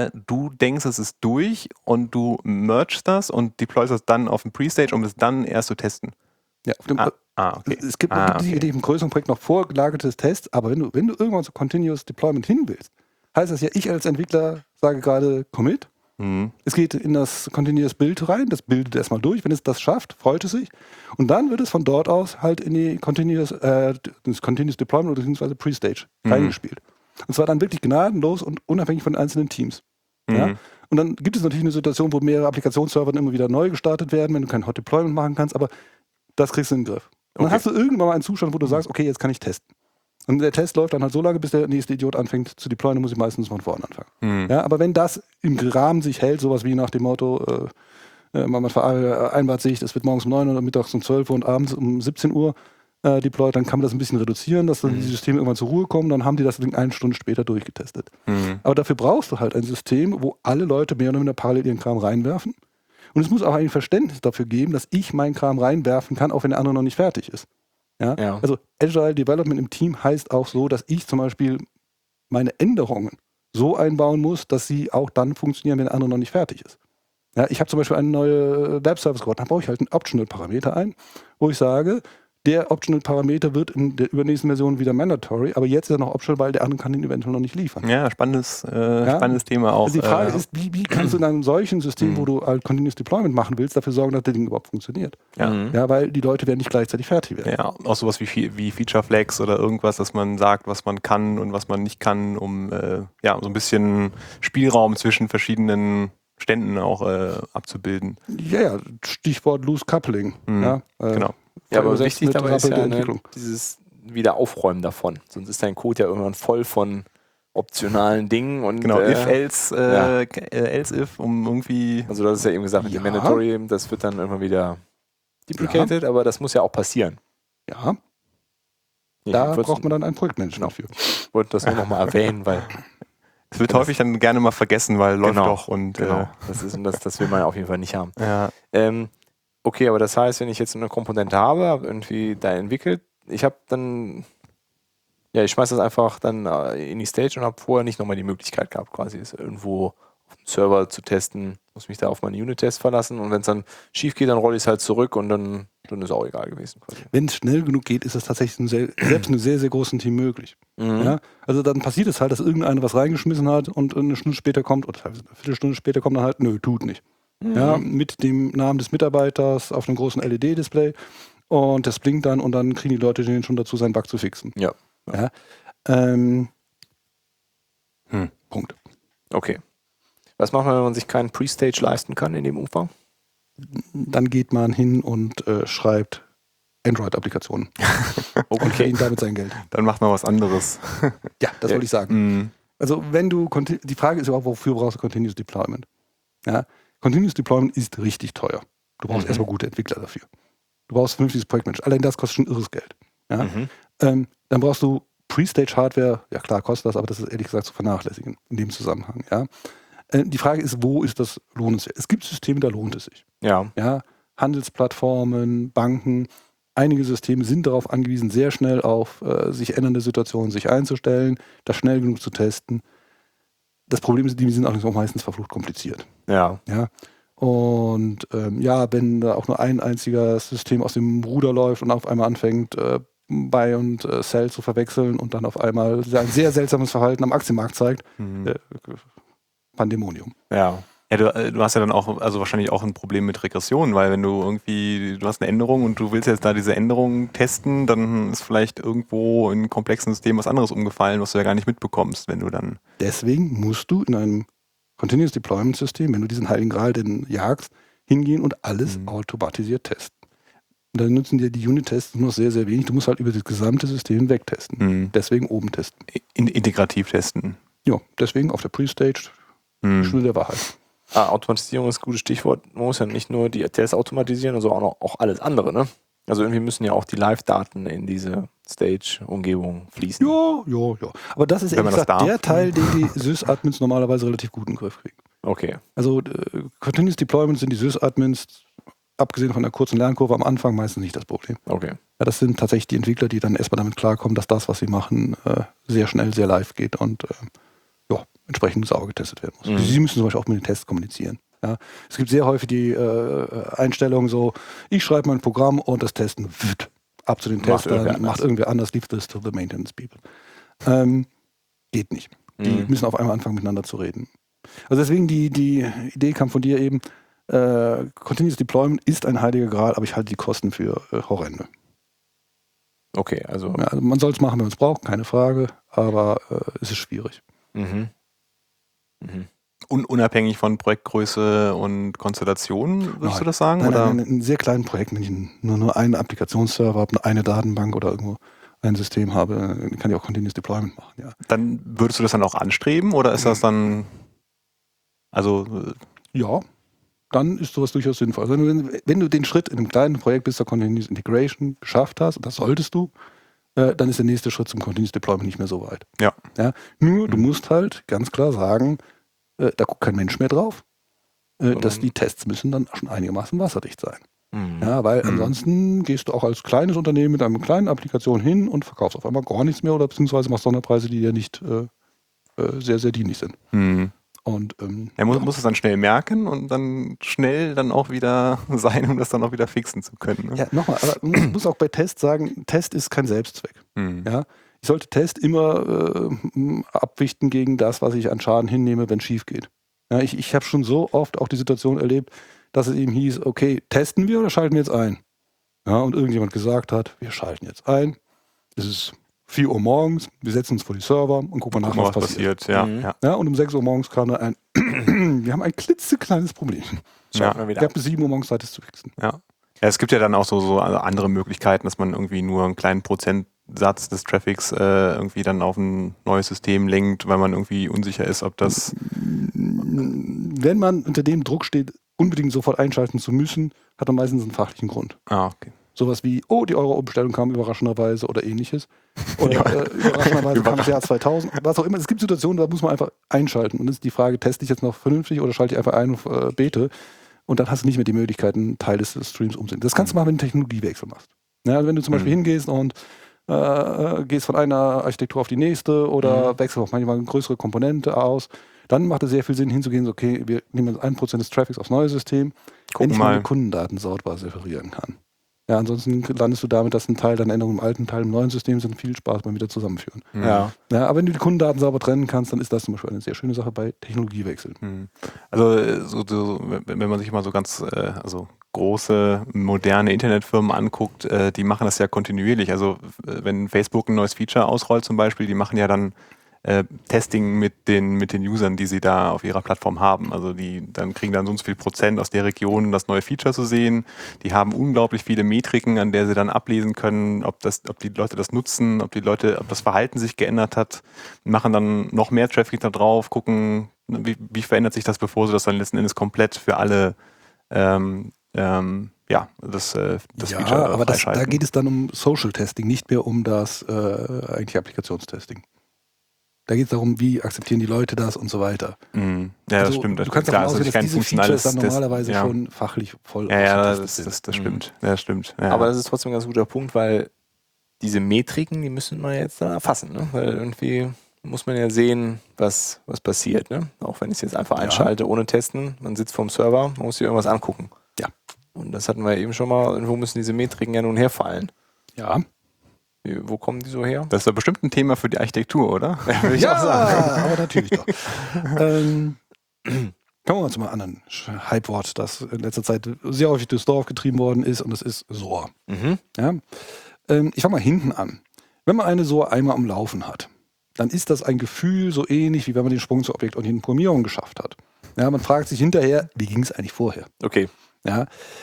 du denkst, es ist durch und du mergst das und deployst das dann auf dem Pre-Stage, um es dann erst zu testen. Ja, okay. Es gibt sicherlich im größeren Projekt noch vorgelagertes Tests, aber wenn du irgendwann zu Continuous Deployment hin willst, heißt das ja, ich als Entwickler sage gerade Commit. Es geht in das Continuous Build rein, das bildet erstmal durch. Wenn es das schafft, freut es sich. Und dann wird es von dort aus halt in die Continuous Deployment oder beziehungsweise Pre-Stage reingespielt. Und zwar dann wirklich gnadenlos und unabhängig von einzelnen Teams. Ja? Und dann gibt es natürlich eine Situation, wo mehrere Applikationsserver immer wieder neu gestartet werden, wenn du kein Hot Deployment machen kannst, aber das kriegst du in den Griff. Und dann hast du irgendwann mal einen Zustand, wo du sagst, okay, jetzt kann ich testen. Und der Test läuft dann halt so lange, bis der nächste Idiot anfängt zu deployen, dann muss ich meistens von vorne anfangen. Ja, aber wenn das im Rahmen sich hält, sowas wie nach dem Motto, man vereinbart sich, es wird morgens um 9 Uhr, mittags um 12 Uhr und abends um 17 Uhr deployed, dann kann man das ein bisschen reduzieren, dass dann die Systeme irgendwann zur Ruhe kommen, dann haben die das Ding 1 Stunde später durchgetestet. Aber dafür brauchst du halt ein System, wo alle Leute mehr oder weniger parallel ihren Kram reinwerfen. Und es muss auch ein Verständnis dafür geben, dass ich meinen Kram reinwerfen kann, auch wenn der andere noch nicht fertig ist. Ja? Also Agile Development im Team heißt auch so, dass ich zum Beispiel meine Änderungen so einbauen muss, dass sie auch dann funktionieren, wenn der andere noch nicht fertig ist. Ja, ich habe zum Beispiel eine neue Web-Service gebaut, da baue ich halt einen Optional-Parameter ein, wo ich sage, der Optional-Parameter wird in der übernächsten Version wieder mandatory, aber jetzt ist er noch optional, weil der andere kann den eventuell noch nicht liefern. Ja, spannendes Thema auch. Also die Frage ist, wie kannst du in einem solchen System, wo du halt Continuous Deployment machen willst, dafür sorgen, dass das Ding überhaupt funktioniert? Ja, weil die Leute werden nicht gleichzeitig fertig werden. Ja, auch sowas wie Feature Flags oder irgendwas, dass man sagt, was man kann und was man nicht kann, um so ein bisschen Spielraum zwischen verschiedenen Ständen auch abzubilden. Ja, Stichwort Loose Coupling. Genau. Ja, aber wichtig dabei ist ja dieses Wiederaufräumen davon. Sonst ist dein Code ja irgendwann voll von optionalen Dingen. Und, genau, else, if, um irgendwie... Also du hast ja eben gesagt, mit dem Mandatory, das wird dann irgendwann wieder deprecated, aber das muss ja auch passieren. Ja. Da braucht man dann ein Projektmanagement für. Ich wollte das nur nochmal erwähnen, weil... Es wird häufig dann gerne mal vergessen, weil läuft doch und... Das will man auf jeden Fall nicht haben. Ja. Okay, aber das heißt, wenn ich jetzt eine Komponente habe irgendwie da entwickelt, ich habe dann, ich schmeiße das einfach dann in die Stage und habe vorher nicht nochmal die Möglichkeit gehabt, quasi es irgendwo auf dem Server zu testen, muss mich da auf meine Unit-Tests verlassen und wenn es dann schief geht, dann rolle ich es halt zurück und dann ist auch egal gewesen. Wenn es schnell genug geht, ist das tatsächlich selbst einem sehr, sehr großen Team möglich. Ja? Also dann passiert es halt, dass irgendeiner was reingeschmissen hat und eine Stunde später kommt, oder teilweise eine Viertelstunde später kommt dann halt, nö, tut nicht. Ja, mit dem Namen des Mitarbeiters auf einem großen LED-Display und das blinkt dann und dann kriegen die Leute den schon dazu, seinen Bug zu fixen. Ja. Punkt. Okay. Was macht man, wenn man sich keinen Pre-Stage leisten kann in dem Umfang? Dann geht man hin und schreibt Android-Applikationen. Und verdient damit sein Geld. Dann macht man was anderes. Ja, das wollte ich sagen. Also wenn du, die Frage ist überhaupt, wofür brauchst du Continuous Deployment? Ja? Continuous Deployment ist richtig teuer. Du brauchst erstmal gute Entwickler dafür. Du brauchst vernünftiges Projektmanagement. Allein das kostet schon irres Geld. Ja? Dann brauchst du Pre-Stage-Hardware. Ja klar, kostet das, aber das ist ehrlich gesagt zu vernachlässigen in dem Zusammenhang. Ja? Die Frage ist, wo ist das lohnenswert? Es gibt Systeme, da lohnt es sich. Ja. Ja? Handelsplattformen, Banken, einige Systeme sind darauf angewiesen, sehr schnell auf sich ändernde Situationen sich einzustellen, das schnell genug zu testen. Das Problem ist, die sind allerdings auch meistens verflucht kompliziert. Ja. Ja? Und wenn da auch nur ein einziges System aus dem Ruder läuft und auf einmal anfängt, Buy und Sell zu verwechseln und dann auf einmal ein sehr seltsames Verhalten am Aktienmarkt zeigt, Pandemonium. Ja. Ja, du hast ja dann auch, also wahrscheinlich auch ein Problem mit Regression, weil wenn du du hast eine Änderung und du willst jetzt da diese Änderung testen, dann ist vielleicht irgendwo in einem komplexen System was anderes umgefallen, was du ja gar nicht mitbekommst, wenn du dann... Deswegen musst du in einem Continuous Deployment System, wenn du diesen Heiligen Gral denn jagst, hingehen und alles automatisiert testen. Und dann nutzen dir die Unit-Tests nur noch sehr, sehr wenig. Du musst halt über das gesamte System hinweg testen. Deswegen oben testen. Integrativ testen. Ja, deswegen auf der Pre-Stage Schule der Wahrheit. Automatisierung ist ein gutes Stichwort. Man muss ja nicht nur die Tests automatisieren, sondern auch alles andere, ne? Also irgendwie müssen ja auch die Live-Daten in diese Stage-Umgebung fließen. Ja. Aber das ist ehrlich gesagt der Teil, den die Sys-Admins normalerweise relativ gut in den Griff kriegen. Okay. Also Continuous Deployment sind die Sys-Admins, abgesehen von der kurzen Lernkurve am Anfang, meistens nicht das Problem. Okay. Ja, das sind tatsächlich die Entwickler, die dann erstmal damit klarkommen, dass das, was sie machen, sehr schnell, sehr live geht und entsprechend sauber getestet werden muss. Sie müssen zum Beispiel auch mit den Tests kommunizieren. Ja. Es gibt sehr häufig die Einstellung so, ich schreibe mein Programm und das Testen wird ab zu den Testern, macht irgendwer anders, leave this to the maintenance people. Geht nicht. Die müssen auf einmal anfangen, miteinander zu reden. Also deswegen die Idee kam von dir eben, Continuous Deployment ist ein heiliger Gral, aber ich halte die Kosten für horrende. Okay, also... Ja, also man soll es machen, wenn man es braucht, keine Frage, aber es ist schwierig. Unabhängig von Projektgröße und Konstellation, würdest du das sagen? Nein, oder? in einem sehr kleinen Projekt, wenn ich nur einen Applikationsserver habe, eine Datenbank oder irgendwo ein System habe, kann ich auch Continuous Deployment machen. Ja. Dann würdest du das dann auch anstreben oder ist das dann, Ja, dann ist sowas durchaus sinnvoll. Also wenn du den Schritt in einem kleinen Projekt bis zur Continuous Integration geschafft hast, und das solltest du, dann ist der nächste Schritt zum Continuous Deployment nicht mehr so weit. Ja. Nur, du musst halt ganz klar sagen, da guckt kein Mensch mehr drauf, dass die Tests müssen dann schon einigermaßen wasserdicht sein. Ja, weil ansonsten gehst du auch als kleines Unternehmen mit einer kleinen Applikation hin und verkaufst auf einmal gar nichts mehr oder beziehungsweise machst Sonderpreise, die dir nicht sehr, sehr dienlich sind. Und, er muss es dann schnell merken und dann schnell dann auch wieder sein, um das dann auch wieder fixen zu können. Ne? Ja, nochmal, aber man muss auch bei Test sagen, Test ist kein Selbstzweck. Ja? Ich sollte Test immer abwichten gegen das, was ich an Schaden hinnehme, wenn es schief geht. Ja, ich habe schon so oft auch die Situation erlebt, dass es eben hieß, okay, testen wir oder schalten wir jetzt ein? Ja, und irgendjemand gesagt hat, wir schalten jetzt ein. Es ist 4 Uhr morgens, wir setzen uns vor die Server und gucken mal nach, was passiert. Ja, ja, und um 6 Uhr morgens kam dann wir haben ein klitzekleines Problem. Wir haben bis 7 Uhr morgens Zeit, das zu fixen. Ja, es gibt ja dann auch so andere Möglichkeiten, dass man irgendwie nur einen kleinen Prozentsatz des Traffics irgendwie dann auf ein neues System lenkt, weil man irgendwie unsicher ist, ob das... Wenn man unter dem Druck steht, unbedingt sofort einschalten zu müssen, hat man meistens einen fachlichen Grund. Okay. Sowas wie, die Euro-Umstellung kam überraschenderweise oder ähnliches. Oder überraschenderweise kam das Jahr 2000. Was auch immer. Es gibt Situationen, da muss man einfach einschalten. Und dann ist die Frage, teste ich jetzt noch vernünftig oder schalte ich einfach ein und bete? Und dann hast du nicht mehr die Möglichkeit, einen Teil des Streams umzusetzen. Das kannst du machen, wenn du einen Technologiewechsel machst. Ja, also wenn du zum Beispiel hingehst und gehst von einer Architektur auf die nächste oder wechselst auch manchmal eine größere Komponente aus, dann macht es sehr viel Sinn hinzugehen, so, okay, wir nehmen jetzt 1% des Traffics aufs neue System, wenn ich meine Kundendaten sauber separieren kann. Ja, ansonsten landest du damit, dass ein Teil deiner Änderungen im alten Teil im neuen System sind, viel Spaß beim wieder zusammenführen. Ja, aber wenn du die Kundendaten sauber trennen kannst, dann ist das zum Beispiel eine sehr schöne Sache bei Technologiewechseln. Also wenn man sich mal so ganz große, moderne Internetfirmen anguckt, die machen das ja kontinuierlich. Also wenn Facebook ein neues Feature ausrollt zum Beispiel, die machen ja dann Testing mit den Usern, die sie da auf ihrer Plattform haben. Also die dann kriegen dann so viel Prozent aus der Region, das neue Feature zu sehen. Die haben unglaublich viele Metriken, an der sie dann ablesen können, ob die Leute das nutzen, ob das Verhalten sich geändert hat, machen dann noch mehr Traffic da drauf, gucken, wie verändert sich das, bevor sie das dann letzten Endes komplett für alle das ja, Feature aber da freischalten. geht es dann um Social Testing, nicht mehr um das eigentliche Applikationstesting. Da geht es darum, wie akzeptieren die Leute das und so weiter. Mhm. Ja, das Also, stimmt. du kannst davon ausgehen, dass diese Features dann normalerweise schon fachlich voll Ja, ausgetestet das sind. stimmt. Ja, das stimmt. Ja. Aber das ist trotzdem ein ganz guter Punkt, weil diese Metriken, die müssen wir jetzt dann erfassen. Ne? Weil irgendwie muss man ja sehen, was passiert. Ne? Auch wenn ich es jetzt einfach einschalte, ohne testen. Man sitzt vorm Server, man muss sich irgendwas angucken. Ja. Und das hatten wir eben schon mal. Irgendwo müssen diese Metriken ja nun herfallen. Ja. Wo kommen die so her? Das ist ja bestimmt ein Thema für die Architektur, oder? Würde ich auch sagen. aber natürlich doch. Kommen wir zu einem anderen Hypewort, das in letzter Zeit sehr häufig durchs Dorf getrieben worden ist, und das ist SOA. Mhm. Ja? Ich fange mal hinten an. Wenn man eine SOA einmal am Laufen hat, dann ist das ein Gefühl so ähnlich, wie wenn man den Sprung zur objektorientierten Programmierung geschafft hat. Ja, man fragt sich hinterher, wie ging es eigentlich vorher? Okay. Ja?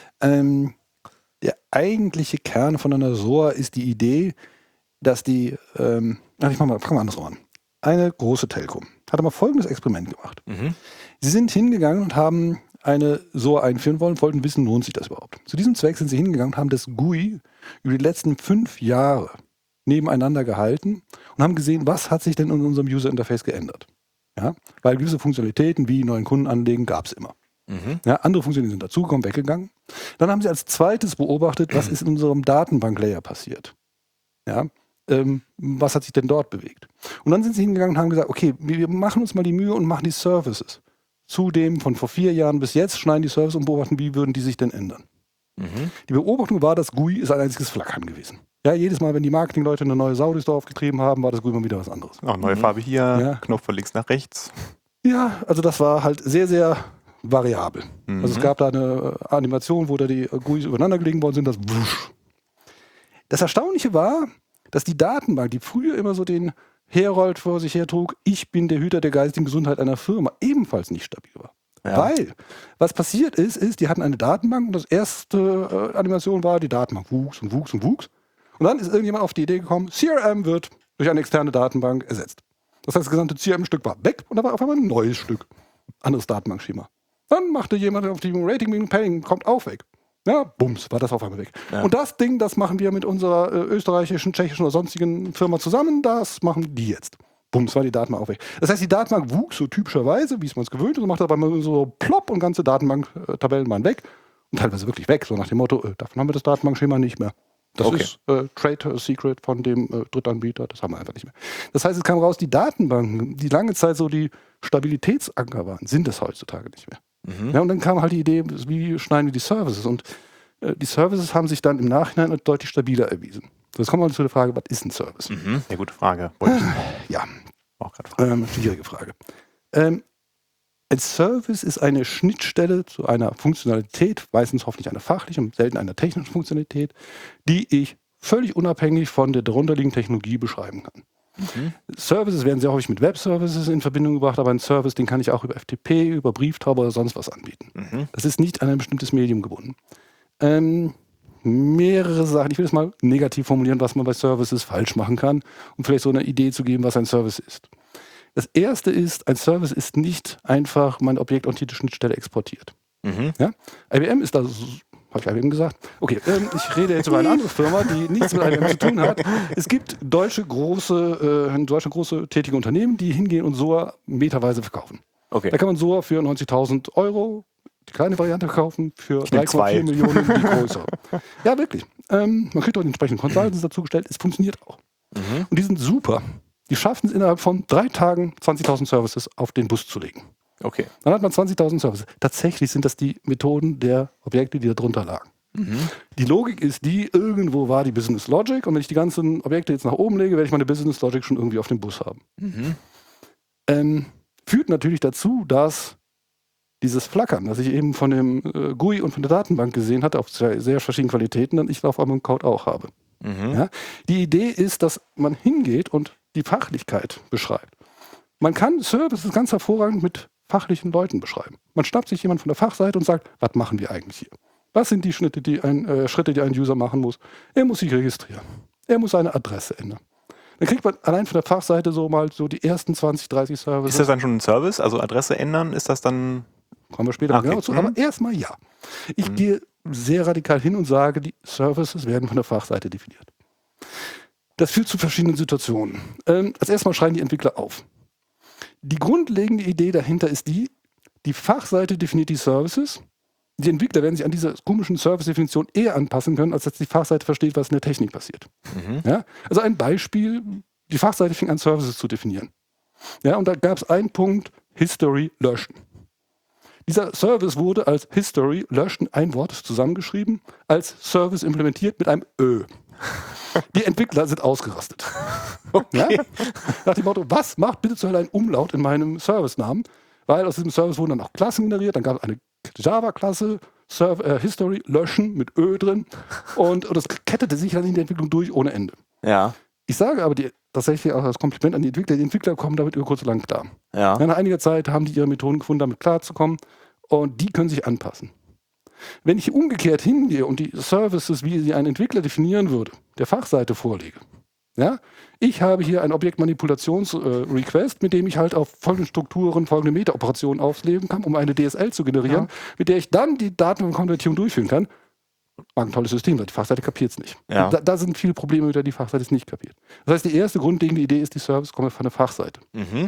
Der eigentliche Kern von einer SOA ist die Idee, dass ich fange mal andersrum an. Eine große Telco hat mal folgendes Experiment gemacht. Mhm. Sie sind hingegangen und haben eine SOA einführen wollen, wollten wissen, lohnt sich das überhaupt. Zu diesem Zweck sind sie hingegangen und haben das GUI über die letzten 5 Jahre nebeneinander gehalten und haben gesehen, was hat sich denn in unserem User Interface geändert. Ja? Weil gewisse Funktionalitäten wie neuen Kunden anlegen gab es immer. Mhm. Ja, andere Funktionen sind dazugekommen, weggegangen. Dann haben sie als zweites beobachtet, was ist in unserem Datenbank-Layer passiert. Ja? Was hat sich denn dort bewegt? Und dann sind sie hingegangen und haben gesagt, okay, wir machen uns mal die Mühe und machen die Services. Zudem von vor 4 Jahren bis jetzt schneiden die Services und beobachten, wie würden die sich denn ändern. Mhm. Die Beobachtung war, das GUI ist ein einziges Flackern gewesen. Ja, jedes Mal, wenn die Marketingleute eine neue Sau durchs Dorf getrieben haben, war das GUI mal wieder was anderes. Auch neue Farbe hier, Ja. Knopf von links nach rechts. Ja, also das war halt sehr, sehr variabel. Mhm. Also es gab da eine Animation, wo da die GUIs übereinander gelegen worden sind, das wusch. Das Erstaunliche war, dass die Datenbank, die früher immer so den Herold vor sich hertrug, ich bin der Hüter der geistigen Gesundheit einer Firma, ebenfalls nicht stabil war. Ja. Weil, was passiert ist, die hatten eine Datenbank und das erste Animation war, die Datenbank wuchs und wuchs und wuchs. Und dann ist irgendjemand auf die Idee gekommen, CRM wird durch eine externe Datenbank ersetzt. Das heißt, das gesamte CRM-Stück war weg und da war auf einmal ein neues Stück. Anderes Datenbankschema. Dann machte jemand auf die Rating Paying, kommt auch weg. Ja, bums, war das auf einmal weg. Ja. Und das Ding, das machen wir mit unserer österreichischen, tschechischen oder sonstigen Firma zusammen, das machen die jetzt. Bums, war die Datenbank auch weg. Das heißt, die Datenbank wuchs so typischerweise, wie es man es gewöhnt ist, und macht aber mal so plopp und ganze Datenbank-Tabellen waren weg. Und teilweise wirklich weg, so nach dem Motto, davon haben wir das Datenbankschema nicht mehr. Das Okay. ist Trade Secret von dem Drittanbieter, das haben wir einfach nicht mehr. Das heißt, es kam raus, die Datenbanken, die lange Zeit so die Stabilitätsanker waren, sind es heutzutage nicht mehr. Mhm. Ja, und dann kam halt die Idee, wie schneiden wir die Services? Und die Services haben sich dann im Nachhinein deutlich stabiler erwiesen. So, jetzt kommen wir zu der Frage, was ist ein Service? Mhm. Ja, gute Frage. Wollte ich Ja, auch gerade fragen. schwierige Frage. Ein Service ist eine Schnittstelle zu einer Funktionalität, meistens hoffentlich einer fachlichen und selten einer technischen Funktionalität, die ich völlig unabhängig von der darunterliegenden Technologie beschreiben kann. Mhm. Services werden sehr häufig mit Web-Services in Verbindung gebracht, aber ein Service, den kann ich auch über FTP, über Brieftaube oder sonst was anbieten. Mhm. Das ist nicht an ein bestimmtes Medium gebunden. Mehrere Sachen, ich will es mal negativ formulieren, was man bei Services falsch machen kann, um vielleicht so eine Idee zu geben, was ein Service ist. Das erste ist, ein Service ist nicht einfach meine objektorientierte Schnittstelle exportiert. Mhm. Ja? IBM ist da, habe ich IBM gesagt? Okay, ich rede jetzt über eine andere Firma, die nichts mit IBM zu tun hat. Es gibt in Deutschland große tätige Unternehmen, die hingehen und SOA meterweise verkaufen. Okay. Da kann man SOA für 90.000 Euro, die kleine Variante kaufen, für Ich nehm 3,4 2. Millionen die größere. Ja, wirklich. Man kriegt auch die entsprechenden Consultants dazugestellt. Es funktioniert auch. Mhm. Und die sind super. Die schaffen es innerhalb von 3 Tagen, 20.000 Services auf den Bus zu legen. Okay. Dann hat man 20.000 Services. Tatsächlich sind das die Methoden der Objekte, die da drunter lagen. Mhm. Die Logik ist die, irgendwo war die Business Logic und wenn ich die ganzen Objekte jetzt nach oben lege, werde ich meine Business Logic schon irgendwie auf dem Bus haben. Mhm. Führt natürlich dazu, dass dieses Flackern, das ich eben von dem GUI und von der Datenbank gesehen hatte, auf sehr verschiedenen Qualitäten, dann ich auf einmal im Code auch habe. Mhm. Ja? Die Idee ist, dass man hingeht und die Fachlichkeit beschreibt. Man kann Services ganz hervorragend mit fachlichen Leuten beschreiben. Man schnappt sich jemand von der Fachseite und sagt, was machen wir eigentlich hier? Was sind die Schritte, die ein User machen muss? Er muss sich registrieren. Er muss seine Adresse ändern. Dann kriegt man allein von der Fachseite so mal so die ersten 20, 30 Services. Ist das dann schon ein Service? Also Adresse ändern, ist das dann... Kommen wir später Okay. genau zu, aber erstmal ja. Ich gehe sehr radikal hin und sage, die Services werden von der Fachseite definiert. Das führt zu verschiedenen Situationen. Als erstes mal schreien die Entwickler auf. Die grundlegende Idee dahinter ist die Fachseite definiert die Services. Die Entwickler werden sich an dieser komischen Service-Definition eher anpassen können, als dass die Fachseite versteht, was in der Technik passiert. Ja? Also ein Beispiel, die Fachseite fing an, Services zu definieren. Ja, und da gab es einen Punkt, History löschen. Dieser Service wurde als History löschen, ein Wort zusammengeschrieben, als Service implementiert mit einem Ö. Die Entwickler sind ausgerastet. Okay. Ja? Nach dem Motto, was macht bitte zur Hölle ein Umlaut in meinem Service-Namen? Weil aus diesem Service wurden dann auch Klassen generiert, dann gab es eine Java-Klasse, History löschen mit Ö drin und das kettete sich dann in der Entwicklung durch ohne Ende. Ja. Ich sage aber tatsächlich auch als Kompliment an die Entwickler kommen damit über kurz oder lang klar. Ja. Nach einiger Zeit haben die ihre Methoden gefunden, damit klarzukommen und die können sich anpassen. Wenn ich umgekehrt hingehe und die Services, wie sie ein Entwickler definieren würde, der Fachseite vorlege, ja, ich habe hier ein Objektmanipulations-Request, mit dem ich halt auf folgende Strukturen, folgende Meta-Operationen auslegen kann, um eine DSL zu generieren, mit der ich dann die Datenkonvertierung durchführen kann. Mag ein tolles System, weil die Fachseite kapiert es nicht. Ja. Da sind viele Probleme, mit der die Fachseite es nicht kapiert. Das heißt, die erste grundlegende Idee ist, die Service kommen von der Fachseite. Mhm.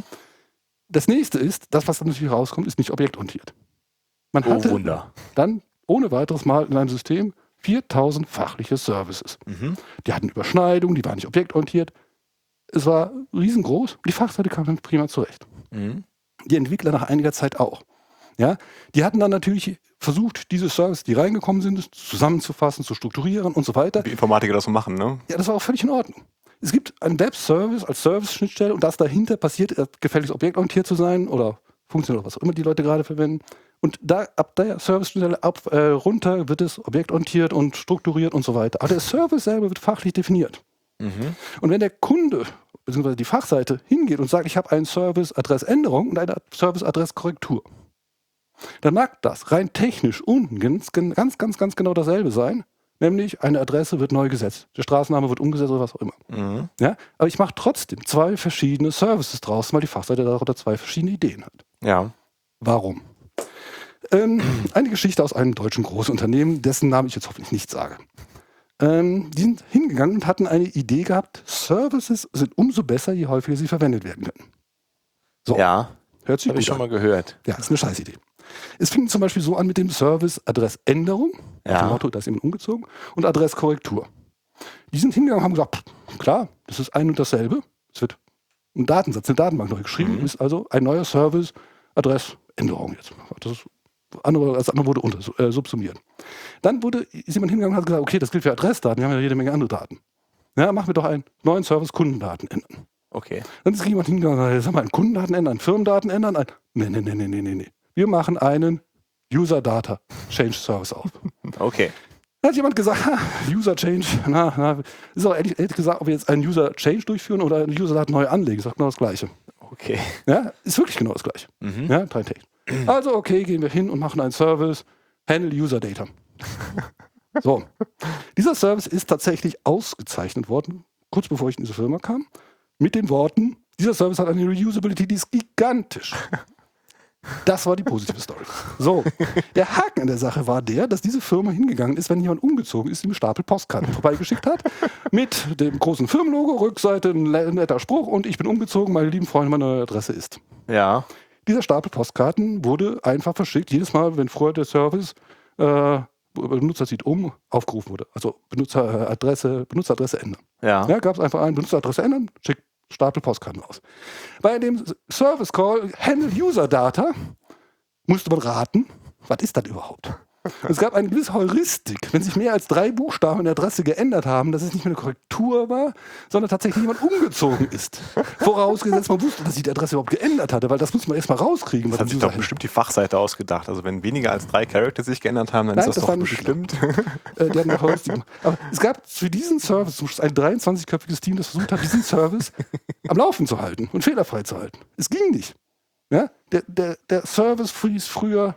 Das nächste ist, das, was dann natürlich rauskommt, ist nicht objektorientiert. Man hatte Wunder. dann ohne weiteres mal in einem System 4000 fachliche Services. Mhm. Die hatten Überschneidungen, die waren nicht objektorientiert. Es war riesengroß. Die Fachseite kam dann prima zurecht. Mhm. Die Entwickler nach einiger Zeit auch. Ja, die hatten dann natürlich versucht, diese Services, die reingekommen sind, zusammenzufassen, zu strukturieren und so weiter. Wie Informatiker das so machen, ne? Ja, das war auch völlig in Ordnung. Es gibt einen Web-Service als Service-Schnittstelle und das dahinter passiert, gefälligst objektorientiert zu sein oder funktional oder was auch immer die Leute gerade verwenden. Und da ab der Service-Schnittstelle runter wird es objektorientiert und strukturiert und so weiter. Aber der Service selber wird fachlich definiert. Mhm. Und wenn der Kunde bzw. die Fachseite hingeht und sagt, ich habe einen Service-Adressänderung und eine Service-Adresskorrektur, dann mag das rein technisch unten ganz genau dasselbe sein, nämlich eine Adresse wird neu gesetzt, der Straßenname wird umgesetzt oder was auch immer. Mhm. Ja? Aber ich mache trotzdem zwei verschiedene Services draus, weil die Fachseite darunter zwei verschiedene Ideen hat. Ja. Warum? Eine Geschichte aus einem deutschen Großunternehmen, dessen Namen ich jetzt hoffentlich nicht sage. Die sind hingegangen und hatten eine Idee gehabt, Services sind umso besser, je häufiger sie verwendet werden können. So, Ja. hört sich Habe ich gut schon an. mal gehört. Ja, ist eine Scheißidee. Es fing zum Beispiel so an mit dem Service Adressänderung, Ja. dem Motto, da ist jemand umgezogen, und Adresskorrektur. Die sind hingegangen und haben gesagt, klar, das ist ein und dasselbe. Es wird ein Datensatz, eine Datenbank neu geschrieben, ist also ein neuer Service Adressänderung jetzt. Das andere wurde subsumiert. Dann ist jemand hingegangen und hat gesagt, okay, das gilt für Adressdaten, wir haben ja jede Menge andere Daten. Ja, machen wir doch einen neuen Service Kundendaten ändern. Okay. Dann ist jemand hingegangen und hat gesagt, sollen wir einen Kundendaten ändern, einen Firmendaten ändern? Nee. Wir machen einen User Data Change Service auf. Okay. Dann hat jemand gesagt, User Change, ist auch ehrlich gesagt, ob wir jetzt einen User Change durchführen oder einen User Daten neu anlegen, ist doch genau das Gleiche. Okay. Ja, ist wirklich genau das Gleiche. Mhm. Ja, rein technisch. Also, okay, gehen wir hin und machen einen Service, Handle User Data. So. Dieser Service ist tatsächlich ausgezeichnet worden, kurz bevor ich in diese Firma kam, mit den Worten, dieser Service hat eine Reusability, die ist gigantisch. Das war die positive Story. So, der Haken an der Sache war der, dass diese Firma hingegangen ist, wenn jemand umgezogen ist, ihm einen Stapel Postkarten vorbeigeschickt hat, mit dem großen Firmenlogo, Rückseite, ein netter Spruch und ich bin umgezogen, meine lieben Freunde, meine neue Adresse ist. Ja. Dieser Stapel Postkarten wurde einfach verschickt, jedes Mal, wenn früher der Service Benutzer zieht um, aufgerufen wurde. Also Benutzeradresse ändern. Ja. Ja, gab es einfach einen Benutzeradresse ändern, schickt Stapel Postkarten aus. Bei dem Service Call Handle User Data musste man raten, was ist das überhaupt? Und es gab eine gewisse Heuristik, wenn sich mehr als 3 Buchstaben in der Adresse geändert haben, dass es nicht mehr eine Korrektur war, sondern tatsächlich jemand umgezogen ist. Vorausgesetzt, man wusste, dass sich die Adresse überhaupt geändert hatte, weil das muss man erstmal rauskriegen. Das hat sich doch bestimmt die Fachseite ausgedacht. Also wenn weniger als 3 Charakter sich geändert haben, dann Nein, ist das war doch nicht bestimmt. Die hatten eine Heuristik. Aber es gab für diesen Service ein 23-köpfiges Team, das versucht hat, diesen Service am Laufen zu halten und fehlerfrei zu halten. Es ging nicht. Ja? Der Service hieß früher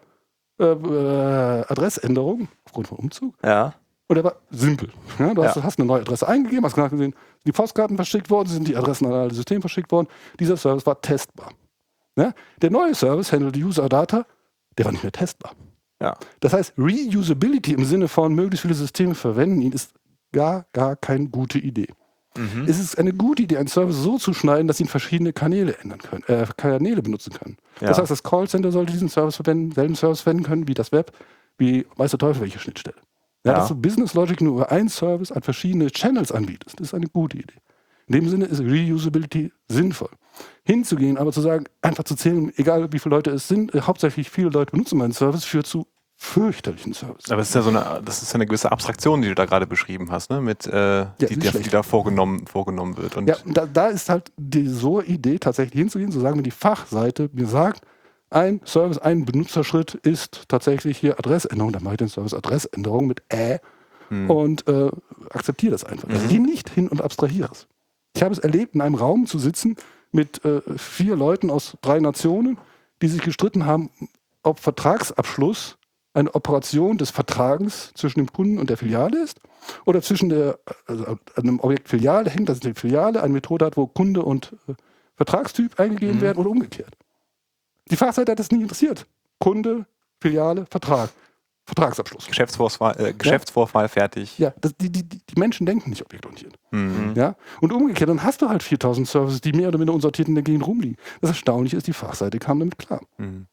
Adressänderung aufgrund von Umzug. Ja. Und der war simpel. Ja, du hast eine neue Adresse eingegeben, hast gesehen, sind die Postkarten verschickt worden, sind die Adressen an alle Systeme verschickt worden. Dieser Service war testbar. Ja? Der neue Service, Handle User Data, der war nicht mehr testbar. Ja. Das heißt, Reusability im Sinne von möglichst viele Systeme verwenden ihn ist gar keine gute Idee. Es ist eine gute Idee, einen Service so zu schneiden, dass ihn verschiedene Kanäle ändern können, Kanäle benutzen können. Ja. Das heißt, das Callcenter sollte diesen Service verwenden, selben Service verwenden können wie das Web, wie weiß der Teufel welche Schnittstelle. Ja, Ja. dass du Business Logic nur über einen Service an verschiedene Channels anbietest, das ist eine gute Idee. In dem Sinne ist Reusability sinnvoll. Hinzugehen, aber zu sagen, einfach zu zählen, egal wie viele Leute es sind, hauptsächlich viele Leute benutzen meinen Service, führt zu fürchterlichen Service. Aber es ist ja das ist ja eine gewisse Abstraktion, die du da gerade beschrieben hast, ne? Die da vorgenommen wird. Und Ja, da ist halt die Idee tatsächlich hinzugehen, zu sagen, wenn die Fachseite mir sagt, ein Service, ein Benutzerschritt ist tatsächlich hier Adressänderung, dann mache ich den Service Adressänderung mit und akzeptiere das einfach. Ich gehe nicht hin und abstrahiere es. Ich habe es erlebt, in einem Raum zu sitzen mit 4 Leuten aus 3 Nationen, die sich gestritten haben, ob Vertragsabschluss eine Operation des Vertragens zwischen dem Kunden und der Filiale ist oder zwischen einem Objekt Filiale hängt, dass die Filiale eine Methode hat, wo Kunde und Vertragstyp eingegeben werden oder umgekehrt. Die Fachseite hat das nicht interessiert. Kunde, Filiale, Vertrag. Vertragsabschluss. Geschäftsvorfall fertig. Ja, die Menschen denken nicht objektorientiert. Ja? Und umgekehrt, dann hast du halt 4000 Services, die mehr oder minder unsortiert in der Gegend rumliegen. Das Erstaunliche ist, die Fachseite kam damit klar.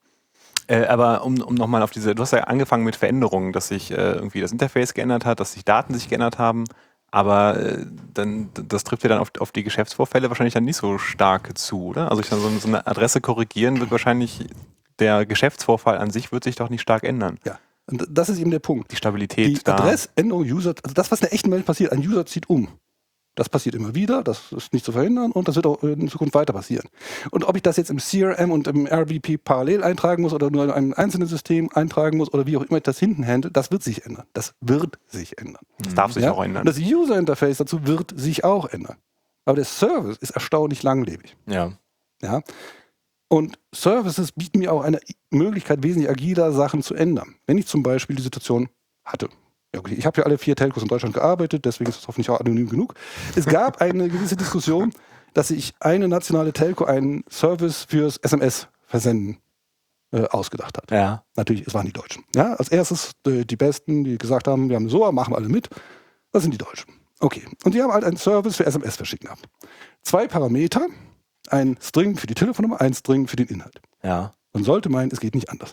Aber um nochmal auf du hast ja angefangen mit Veränderungen, dass sich irgendwie das Interface geändert hat, dass sich Daten sich geändert haben, aber das trifft ja dann auf die Geschäftsvorfälle wahrscheinlich dann nicht so stark zu, oder? Also so eine Adresse korrigieren wird wahrscheinlich, der Geschäftsvorfall an sich wird sich doch nicht stark ändern. Ja, und das ist eben der Punkt. Die Stabilität Die Adressänderung User, also das, was in der echten Welt passiert, ein User zieht um. Das passiert immer wieder, das ist nicht zu verhindern und das wird auch in Zukunft weiter passieren. Und ob ich das jetzt im CRM und im RBP parallel eintragen muss oder nur in einem einzelnen System eintragen muss oder wie auch immer ich das hinten handle, das wird sich ändern. Das wird sich ändern. Das darf sich auch ändern. Und das User-Interface dazu wird sich auch ändern. Aber der Service ist erstaunlich langlebig. Ja. Ja? Und Services bieten mir auch eine Möglichkeit, wesentlich agiler Sachen zu ändern. Wenn ich zum Beispiel die Situation hatte, ja, okay, ich habe ja alle 4 Telcos in Deutschland gearbeitet, deswegen ist es hoffentlich auch anonym genug. Es gab eine gewisse Diskussion, dass sich eine nationale Telco einen Service fürs SMS-Versenden ausgedacht hat. Ja. Natürlich, es waren die Deutschen. Ja, als erstes die Besten, die gesagt haben, wir haben SOA, machen wir alle mit. Das sind die Deutschen. Okay. Und die haben halt einen Service für SMS verschicken gehabt. 2 Parameter, ein String für die Telefonnummer, ein String für den Inhalt. Ja. Man sollte meinen, es geht nicht anders.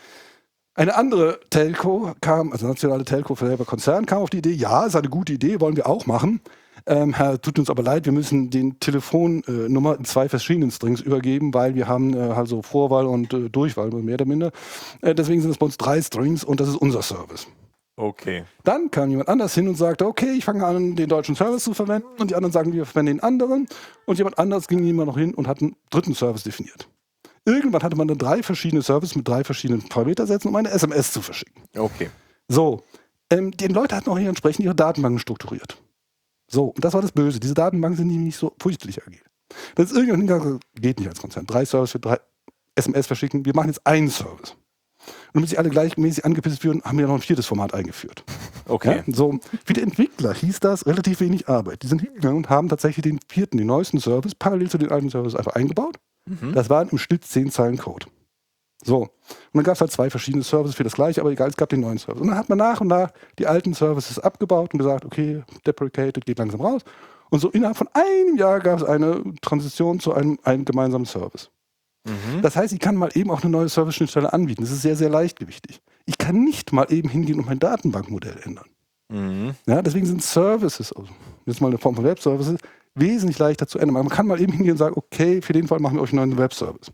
Eine andere Telco kam, also nationale Telco für selber Konzern, kam auf die Idee, ja, ist eine gute Idee, wollen wir auch machen. Herr, tut uns aber leid, wir müssen den Telefonnummer in 2 verschiedenen Strings übergeben, weil wir haben halt so Vorwahl und Durchwahl, mehr oder minder. Deswegen sind es bei uns 3 Strings und das ist unser Service. Okay. Dann kam jemand anders hin und sagte, okay, ich fange an, den deutschen Service zu verwenden und die anderen sagen, wir verwenden den anderen. Und jemand anders ging immer noch hin und hat einen dritten Service definiert. Irgendwann hatte man dann 3 verschiedene Services mit 3 verschiedenen Parametersätzen, um eine SMS zu verschicken. Okay. So, die Leute hatten auch hier entsprechend ihre Datenbanken strukturiert. So, und das war das Böse. Diese Datenbanken sind nicht so furchtlich agil. Dann ist irgendwann hingegangen, geht nicht als Konzern. 3 Services für 3 SMS verschicken, wir machen jetzt einen Service. Und damit sie alle gleichmäßig angepisst werden, haben wir noch ein 4. Format eingeführt. Okay. Ja, so, für die Entwickler hieß das relativ wenig Arbeit. Die sind hingegangen und haben tatsächlich den 4., den neuesten Service, parallel zu den alten Services einfach eingebaut. Das waren im Schnitt 10 Zeilen Code. So. Und dann gab es halt 2 verschiedene Services für das gleiche, aber egal, es gab den neuen Service. Und dann hat man nach und nach die alten Services abgebaut und gesagt, okay, deprecated, geht langsam raus. Und so innerhalb von einem Jahr gab es eine Transition zu einem gemeinsamen Service. Das heißt, ich kann mal eben auch eine neue Service-Schnittstelle anbieten. Das ist sehr, sehr leichtgewichtig. Ich kann nicht mal eben hingehen und mein Datenbankmodell ändern. Ja, deswegen sind Services, also jetzt mal eine Form von Web-Services, wesentlich leichter zu ändern. Man kann mal eben hingehen und sagen, okay, für den Fall machen wir euch einen neuen Web-Service.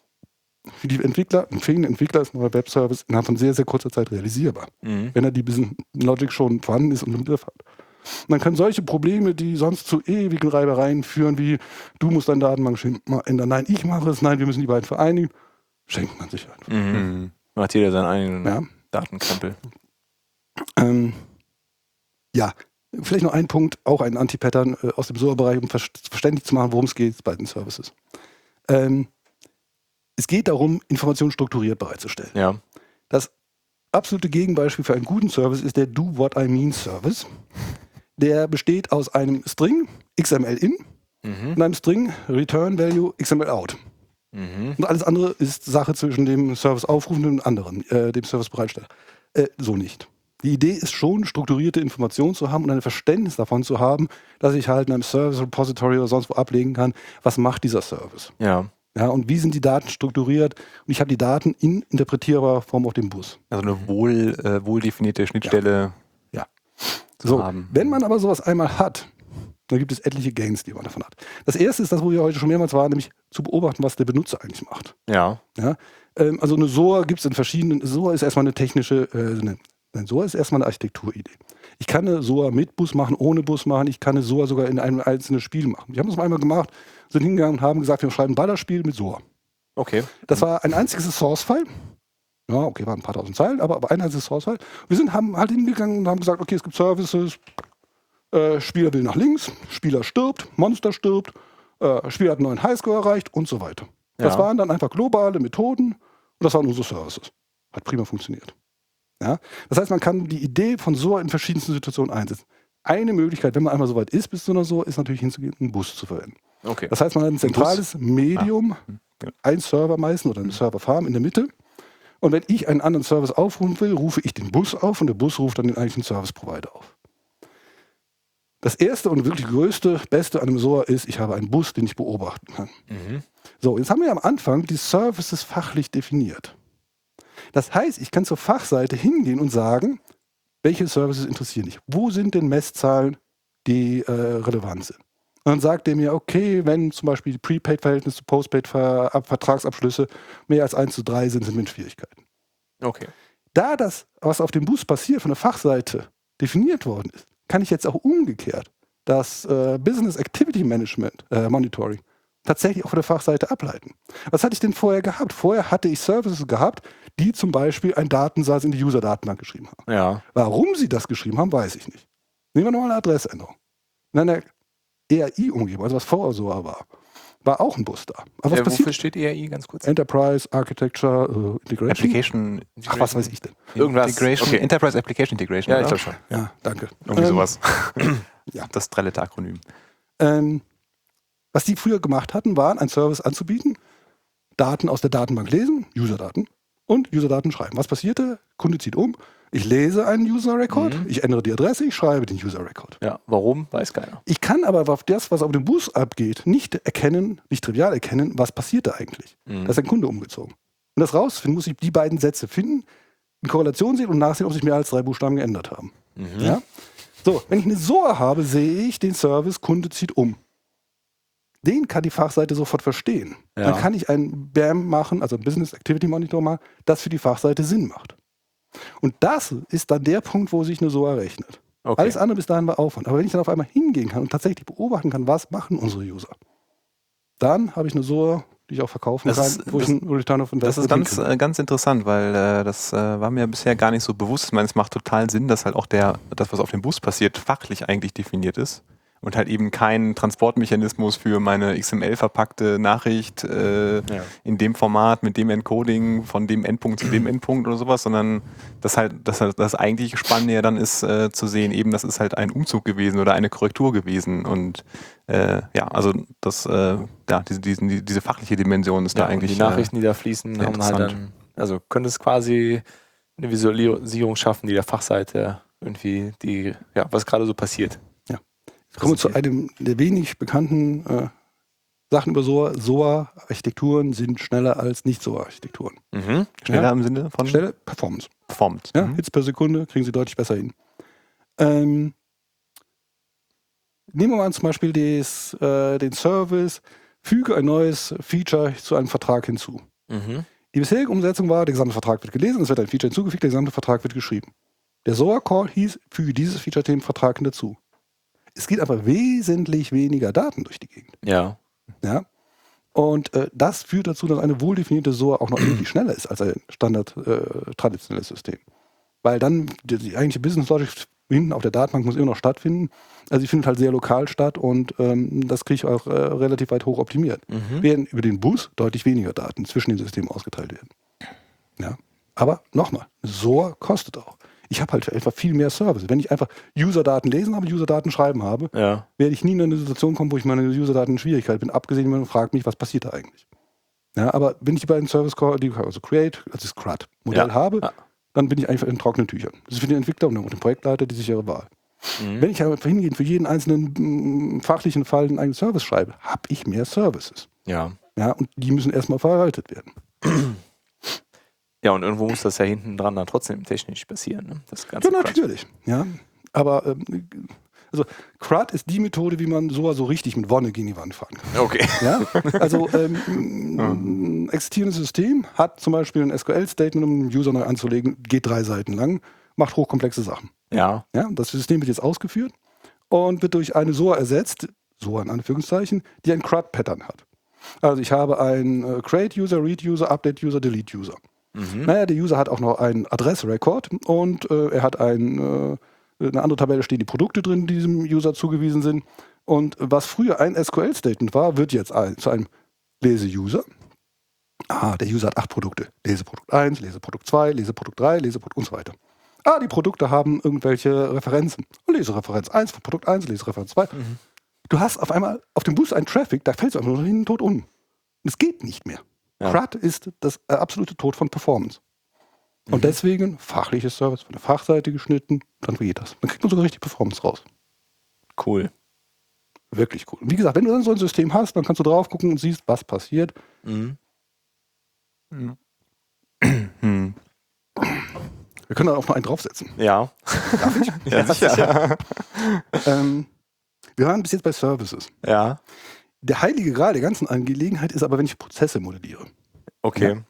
Für die Entwickler, für den Entwickler ist ein neuer Web-Service innerhalb von sehr, sehr kurzer Zeit realisierbar. Wenn er die Business Logic schon vorhanden ist und im Griff hat. Und dann können solche Probleme, die sonst zu ewigen Reibereien führen, wie du musst deine Datenbank mal ändern, nein, ich mache es, nein, wir müssen die beiden vereinigen, schenkt man sich einfach. Man hat jeder seinen eigenen Datenkrempel. Ja, vielleicht noch ein Punkt, auch ein Anti-Pattern aus dem SOA-Bereich, um verständlich zu machen, worum es geht bei den Services. Es geht darum, Informationen strukturiert bereitzustellen. Ja. Das absolute Gegenbeispiel für einen guten Service ist der Do-What-I-Mean-Service. Der besteht aus einem String XML in und einem String Return Value XML out. Und alles andere ist Sache zwischen dem Service aufrufenden und anderen, dem Service Bereitsteller. So nicht. Die Idee ist schon, strukturierte Informationen zu haben und ein Verständnis davon zu haben, dass ich halt in einem Service Repository oder sonst wo ablegen kann, was macht dieser Service. Ja. Ja, und wie sind die Daten strukturiert? Und ich habe die Daten in interpretierbarer Form auf dem Bus. Also eine wohl definierte Schnittstelle Ja. zu So, haben. wenn man aber sowas einmal hat, dann gibt es etliche Gains, die man davon hat. Das erste ist das, wo wir heute schon mehrmals waren, nämlich zu beobachten, was der Benutzer eigentlich macht. Ja. Ja? Also eine SOA gibt es in verschiedenen, SOA ist erstmal eine technische, SOA ist erstmal eine Architekturidee. Ich kann eine SOA mit Bus machen, ohne Bus machen, ich kann eine SOA sogar in einem einzelnen Spiel machen. Wir haben das mal einmal gemacht, sind hingegangen und haben gesagt, wir schreiben ein Ballerspiel mit SOA. Okay. Das war ein einziges Source-File. Ja, okay, waren ein paar tausend Zeilen, aber ein einziges Source-File. Haben halt hingegangen und haben gesagt, okay, es gibt Services, Spieler will nach links, Spieler stirbt, Monster stirbt, Spieler hat einen neuen Highscore erreicht und so weiter. Das waren dann einfach globale Methoden und das waren unsere Services. Hat prima funktioniert. Ja? Das heißt, man kann die Idee von SOA in verschiedensten Situationen einsetzen. Eine Möglichkeit, wenn man einmal so weit ist bis zu einer SOA, ist natürlich hinzugehen, einen Bus zu verwenden. Okay. Das heißt, man hat ein zentrales Medium, ein Server meistens oder eine Serverfarm in der Mitte. Und wenn ich einen anderen Service aufrufen will, rufe ich den Bus auf und der Bus ruft dann den eigentlichen Service Provider auf. Das erste und wirklich größte, beste an einem SOA ist, ich habe einen Bus, den ich beobachten kann. So, jetzt haben wir am Anfang die Services fachlich definiert. Das heißt, ich kann zur Fachseite hingehen und sagen, welche Services interessieren dich? Wo sind denn Messzahlen, die relevant sind? Und dann sagt der mir, okay, wenn zum Beispiel die Prepaid-Verhältnisse zu Postpaid-Vertragsabschlüsse mehr als 1:3 sind, sind wir in Schwierigkeiten. Okay. Da das, was auf dem Bus passiert, von der Fachseite definiert worden ist, kann ich jetzt auch umgekehrt das Business Activity Management, Monitoring, tatsächlich auch von der Fachseite ableiten. Was hatte ich denn vorher gehabt? Vorher hatte ich Services gehabt, die zum Beispiel einen Datensatz in die User-Datenbank geschrieben haben. Ja. Warum sie das geschrieben haben, weiß ich nicht. Nehmen wir nochmal eine Adressänderung. In einer ERI-Umgebung, also was vorher so war auch ein Bus da. Aber was passiert? Wofür steht ERI ganz kurz? Enterprise, Architecture, Integration. Application Ach, was weiß ich denn? Irgendwas. Integration, Okay. Enterprise Application Integration. Ja, ich oder? glaube schon. Ja, danke. Irgendwie sowas. ja. Das Trellete-Akronym. Was die früher gemacht hatten, waren, einen Service anzubieten, Daten aus der Datenbank lesen, User-Daten, und User-Daten schreiben. Was passierte? Kunde zieht um, ich lese einen User-Record, ich ändere die Adresse, ich schreibe den User-Record. Ja, warum? Weiß keiner. Ich kann aber auf das, was auf dem Bus abgeht, nicht trivial erkennen, was passiert da eigentlich. Da ist ein Kunde umgezogen. Und das rausfinden, muss ich die beiden Sätze finden, in Korrelation sehen und nachsehen, ob sich mehr als 3 Buchstaben geändert haben. Ja? So, wenn ich eine SOA habe, sehe ich den Service, Kunde zieht um. Den kann die Fachseite sofort verstehen. Ja. Dann kann ich ein BAM machen, also ein Business Activity Monitor machen, das für die Fachseite Sinn macht. Und das ist dann der Punkt, wo sich eine SOA rechnet. Okay. Alles andere bis dahin war Aufwand. Aber wenn ich dann auf einmal hingehen kann und tatsächlich beobachten kann, was machen unsere User, dann habe ich eine SOA, die ich auch verkaufen Das kann, ist- wo ich einen Return of Das ist Investment ganz, ganz interessant, weil das war mir bisher gar nicht so bewusst. Ich meine, es macht total Sinn, dass halt auch das, was auf dem Bus passiert, fachlich eigentlich definiert ist. Und halt eben kein Transportmechanismus für meine XML-verpackte Nachricht in dem Format, mit dem Encoding, von dem Endpunkt zu dem Endpunkt oder sowas, sondern das eigentlich Spannende ja dann ist zu sehen, eben das ist halt ein Umzug gewesen oder eine Korrektur gewesen. Und also das, diese fachliche Dimension ist da eigentlich. Die Nachrichten, die da fließen, sehr haben halt dann, also könnte es quasi eine Visualisierung schaffen, die der Fachseite irgendwie was gerade so passiert. Kommen wir zu einem der wenig bekannten Sachen über SOA. SOA-Architekturen sind schneller als Nicht-SOA-Architekturen. Schneller im Sinne von Schnelle Performance. Performance. Ja, Hits per Sekunde kriegen sie deutlich besser hin. Nehmen wir mal zum Beispiel den Service, füge ein neues Feature zu einem Vertrag hinzu. Die bisherige Umsetzung war, der gesamte Vertrag wird gelesen, es wird ein Feature hinzugefügt, der gesamte Vertrag wird geschrieben. Der SOA-Call hieß, füge dieses Feature dem Vertrag hinzu. Es geht aber wesentlich weniger Daten durch die Gegend. Ja. Ja? Und das führt dazu, dass eine wohldefinierte SOA auch noch irgendwie schneller ist als ein Standard traditionelles System. Weil dann die eigentliche Business Logic hinten auf der Datenbank muss immer noch stattfinden. Also die findet halt sehr lokal statt und das kriege ich auch relativ weit hoch optimiert. Während über den Bus deutlich weniger Daten zwischen den Systemen ausgeteilt werden. Ja? Aber nochmal, SOA kostet auch. Ich habe halt einfach viel mehr Services. Wenn ich einfach User-Daten lesen habe, User-Daten schreiben habe, werde ich nie in eine Situation kommen, wo ich meine User-Daten in Schwierigkeit bin, abgesehen, man fragt mich, was passiert da eigentlich. Ja, aber wenn ich die beiden Service Core, also Create, also das CRUD-Modell habe, dann bin ich einfach in trockenen Tüchern. Das ist für den Entwickler und den Projektleiter die sichere Wahl. Wenn ich aber hingehen für jeden einzelnen fachlichen Fall einen eigenen Service schreibe, habe ich mehr Services. Ja. Ja, und die müssen erstmal verwaltet werden. Ja, und irgendwo muss das ja hinten dran dann trotzdem technisch passieren. Ne? Das ganze Ja, Quatsch. natürlich. Ja, aber also CRUD ist die Methode, wie man so richtig mit Wonne gegen die Wand fahren kann. Okay. Ja? Also ein existierendes System hat zum Beispiel ein SQL-Statement, um einen User neu anzulegen, geht 3 Seiten lang, macht hochkomplexe Sachen. Ja. Ja? Das System wird jetzt ausgeführt und wird durch eine SOA ersetzt, SOA in Anführungszeichen, die ein CRUD-Pattern hat. Also ich habe einen Create-User, Read-User, Update-User, Delete-User. Naja, der User hat auch noch einen Adressrecord und er hat eine andere Tabelle, stehen die Produkte drin, die diesem User zugewiesen sind. Und was früher ein SQL-Statement war, wird jetzt zu einem Lese-User. Der User hat 8 Produkte. Leseprodukt 1, Leseprodukt 2, Leseprodukt 3, Leseprodukt und so weiter. Die Produkte haben irgendwelche Referenzen. Lesereferenz 1 von Produkt 1, Lesereferenz 2. Du hast auf einmal auf dem Bus einen Traffic, da fällt es einfach nur hinten tot um. Es geht nicht mehr. Ja. CRUD ist das absolute Tod von Performance. Und deswegen fachliches Service von der Fachseite geschnitten, dann geht das. Dann kriegt man sogar richtig Performance raus. Cool. Wirklich cool. Und wie gesagt, wenn du dann so ein System hast, dann kannst du drauf gucken und siehst, was passiert. Mhm. Wir können da auch noch einen draufsetzen. Ja. Darf ich? Ja, sicher. Wir waren bis jetzt bei Services. Ja. Der heilige Gral der ganzen Angelegenheit ist aber, wenn ich Prozesse modelliere. Okay.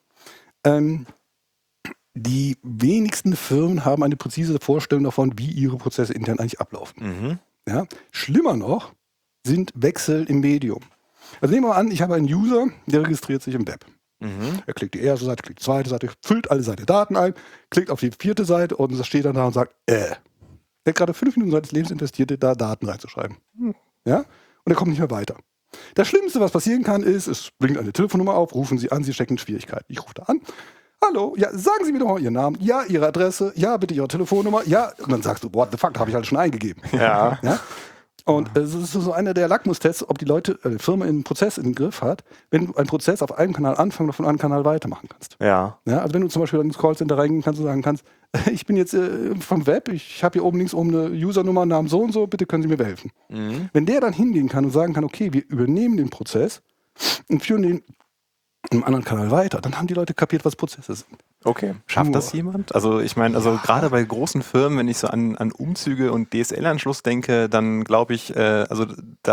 Die wenigsten Firmen haben eine präzise Vorstellung davon, wie ihre Prozesse intern eigentlich ablaufen. Mhm. Ja? Schlimmer noch sind Wechsel im Medium. Also nehmen wir mal an, ich habe einen User, der registriert sich im Web. Mhm. Er klickt die erste Seite, klickt die zweite Seite, füllt alle seine Daten ein, klickt auf die 4. Seite und das steht dann da und sagt, Er hat gerade 5 Minuten seines Lebens investiert, da Daten reinzuschreiben. Ja? Und er kommt nicht mehr weiter. Das Schlimmste, was passieren kann, ist, es blinkt eine Telefonnummer auf, rufen Sie an, Sie stecken in Schwierigkeiten. Ich rufe da an. Hallo, ja, sagen Sie mir doch mal Ihren Namen, ja, Ihre Adresse, ja, bitte Ihre Telefonnummer, ja. Und dann sagst du, what the fuck, habe ich alles schon eingegeben. Ja. Ja? Und es ist so einer der Lackmustests, ob die Firma einen Prozess im Griff hat, wenn du einen Prozess auf einem Kanal anfangen und auf einem anderen Kanal weitermachen kannst. Ja. Ja, also wenn du zum Beispiel ins Callcenter reingehen kannst und sagen kannst, ich bin jetzt vom Web, ich habe hier oben links oben eine Usernummer, Namen so und so, bitte können Sie mir helfen. Mhm. Wenn der dann hingehen kann und sagen kann, okay, wir übernehmen den Prozess und führen den im anderen Kanal weiter, dann haben die Leute kapiert, was Prozesse sind. Okay. Schafft das jemand? Also ich meine, also gerade bei großen Firmen, wenn ich so an Umzüge und DSL-Anschluss denke, dann glaube ich, also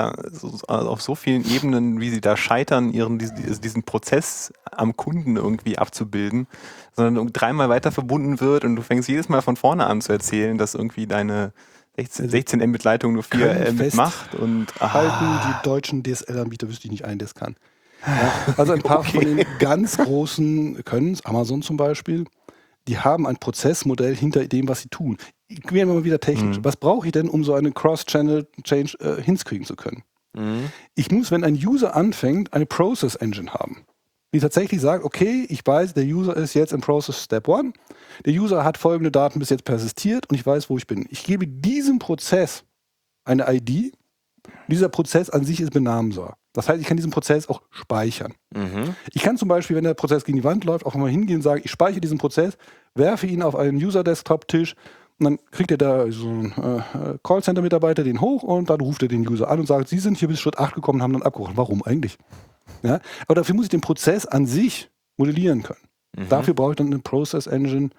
auf so vielen Ebenen, wie sie da scheitern, diesen Prozess am Kunden irgendwie abzubilden, sondern 3-mal weiter verbunden wird und du fängst jedes Mal von vorne an zu erzählen, dass irgendwie deine 16 Mbit-Leitung nur 4 Mbit macht und halten die deutschen DSL-Anbieter, wüsste ich nicht einen, der es kann. Ja, also ein paar von den ganz großen können es, Amazon zum Beispiel, die haben ein Prozessmodell hinter dem, was sie tun. Gehen wir mal wieder technisch. Was brauche ich denn, um so eine Cross-Channel-Change hinskriegen zu können? Ich muss, wenn ein User anfängt, eine Process-Engine haben, die tatsächlich sagt, okay, ich weiß, der User ist jetzt in Process Step 1, der User hat folgende Daten bis jetzt persistiert und ich weiß, wo ich bin. Ich gebe diesem Prozess eine ID. Dieser Prozess an sich ist benamenbar. Das heißt, ich kann diesen Prozess auch speichern. Ich kann zum Beispiel, wenn der Prozess gegen die Wand läuft, auch mal hingehen und sagen, ich speichere diesen Prozess, werfe ihn auf einen User-Desktop-Tisch und dann kriegt er da so einen Callcenter-Mitarbeiter den hoch und dann ruft er den User an und sagt, Sie sind hier bis Schritt 8 gekommen und haben dann abgebrochen. Warum eigentlich? Ja? Aber dafür muss ich den Prozess an sich modellieren können. Dafür brauche ich dann eine Process-Engine,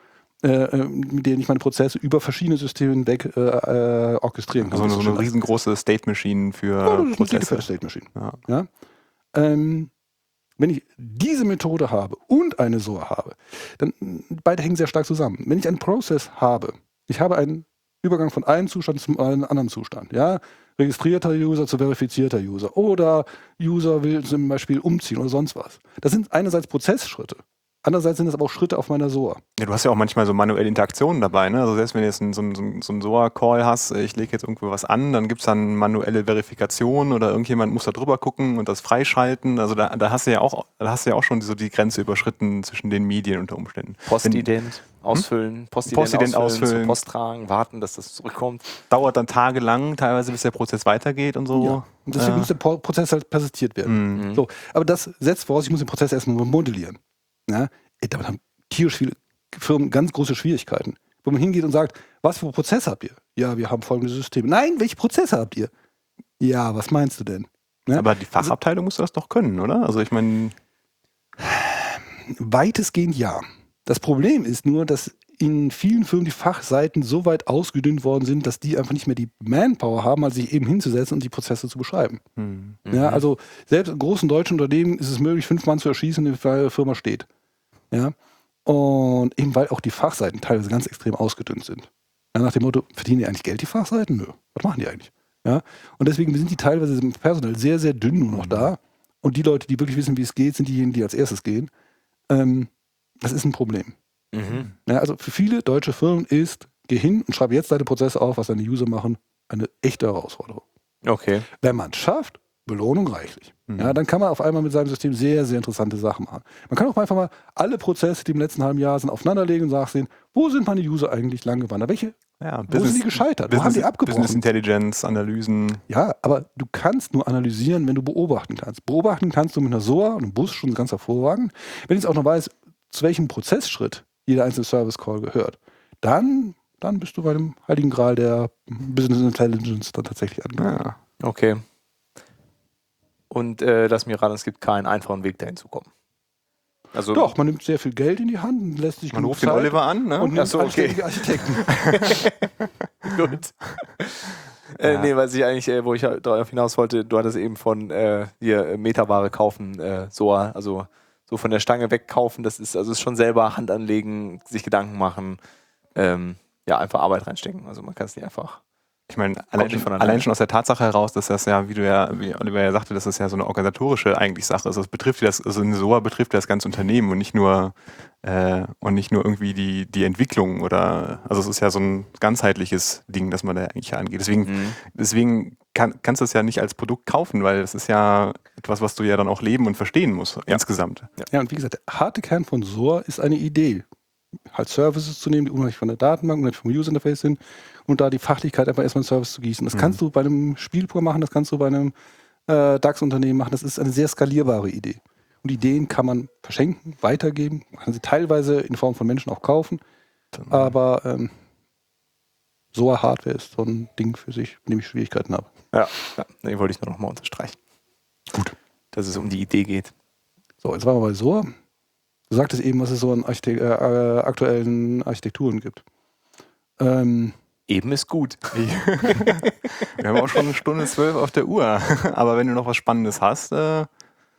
mit denen ich meine Prozesse über verschiedene Systeme hinweg orchestrieren kann. also so eine riesengroße State-Machine für das ist eine Prozesse. dicke State-Machine. Ja. Ja? Wenn ich diese Methode habe und eine SOA habe, dann beide hängen sehr stark zusammen. Wenn ich einen Process habe, ich habe einen Übergang von einem Zustand zum anderen Zustand. Ja? Registrierter User zu verifizierter User oder User will zum Beispiel umziehen oder sonst was. Das sind einerseits Prozessschritte. Andererseits sind das aber auch Schritte auf meiner SOA. Ja, du hast ja auch manchmal so manuelle Interaktionen dabei, ne? Also selbst wenn du jetzt so einen SOA-Call hast, ich lege jetzt irgendwo was an, dann gibt es dann manuelle Verifikation oder irgendjemand muss da drüber gucken und das freischalten. Also da hast du ja auch schon so die Grenze überschritten zwischen den Medien unter Umständen. Postident ausfüllen, Postident ausfüllen, zur Post tragen, warten, dass das zurückkommt. Dauert dann tagelang, teilweise bis der Prozess weitergeht und so. Ja. Und deswegen muss der Prozess halt persistiert werden. Mhm. So, aber das setzt voraus, ich muss den Prozess erstmal modellieren. Ja? Damit haben tierisch viele Firmen ganz große Schwierigkeiten. Wo man hingeht und sagt, was für Prozesse habt ihr? Ja, wir haben folgende Systeme. Nein, welche Prozesse habt ihr? Ja, was meinst du denn? Ja? Aber die Fachabteilung muss das doch können, oder? Also ich meine... Weitestgehend ja. Das Problem ist nur, dass in vielen Firmen die Fachseiten so weit ausgedünnt worden sind, dass die einfach nicht mehr die Manpower haben, also sich eben hinzusetzen und die Prozesse zu beschreiben. Ja, also selbst in großen deutschen Unternehmen ist es möglich, 5 Mann zu erschießen, die Firma steht. Ja? Und eben weil auch die Fachseiten teilweise ganz extrem ausgedünnt sind. Ja, nach dem Motto, verdienen die eigentlich Geld, die Fachseiten? Nö. Was machen die eigentlich? Ja? Und deswegen sind die teilweise personell sehr, sehr dünn nur noch da. Und die Leute, die wirklich wissen, wie es geht, sind diejenigen, die als erstes gehen. Das ist ein Problem. Ja, also für viele deutsche Firmen ist, geh hin und schreibe jetzt deine Prozesse auf, was deine User machen, eine echte Herausforderung. Okay. Wenn man es schafft, Belohnung reichlich. Ja, dann kann man auf einmal mit seinem System sehr, sehr interessante Sachen machen. Man kann auch einfach mal alle Prozesse, die im letzten halben Jahr sind, aufeinanderlegen und sagen, wo sind meine User eigentlich lang gewandert? Wo sind die gescheitert? Wo haben die abgebrochen? Business Intelligence, Analysen. Ja, aber du kannst nur analysieren, wenn du beobachten kannst. Beobachten kannst du mit einer SOA und einem Bus schon ganz hervorragend. Wenn ich jetzt auch noch weiß, zu welchem Prozessschritt jeder einzelne Service Call gehört, dann bist du bei dem heiligen Gral der Business Intelligence dann tatsächlich angekommen. Ja. Okay. Und lass mir raten, es gibt keinen einfachen Weg, dahin zu kommen. Also Doch, man nimmt sehr viel Geld in die Hand und lässt sich Man genug ruft den Zeit Oliver an, ne? und nimmt Ach so, okay. anständige Architekten. Gut. Nee, was ich eigentlich, wo ich darauf hinaus wollte, du hattest eben von hier Metaware kaufen, SOA, also so von der Stange wegkaufen, das ist schon selber Hand anlegen, sich Gedanken machen, einfach Arbeit reinstecken. Also man kann es nicht einfach. Ich meine, allein schon aus der Tatsache heraus, dass das ja, wie Oliver ja sagte, dass das ja so eine organisatorische eigentlich Sache ist. Das betrifft eine SOA betrifft das ganze Unternehmen und nicht nur irgendwie die Entwicklung oder, also es ist ja so ein ganzheitliches Ding, das man da eigentlich angeht. Deswegen kannst du es ja nicht als Produkt kaufen, weil das ist ja etwas, was du ja dann auch leben und verstehen musst, insgesamt. Ja, und wie gesagt, der harte Kern von SOA ist eine Idee. Halt Services zu nehmen, die unabhängig von der Datenbank, unabhängig vom User Interface sind und da die Fachlichkeit einfach erstmal in Service zu gießen. Das kannst du bei einem Spielprogramm machen, das kannst du bei einem DAX-Unternehmen machen. Das ist eine sehr skalierbare Idee. Und Ideen kann man verschenken, weitergeben, man kann sie teilweise in Form von Menschen auch kaufen, aber SOA-Hardware ist so ein Ding für sich, mit dem ich Schwierigkeiten habe. Ja, den wollte ich nur noch mal unterstreichen. Gut. Dass es um die Idee geht. So, jetzt waren wir bei SOA. Du sagtest eben, was es so an aktuellen Architekturen gibt. Eben ist gut. Wir haben auch schon 1:12 auf der Uhr. Aber wenn du noch was Spannendes hast... Wir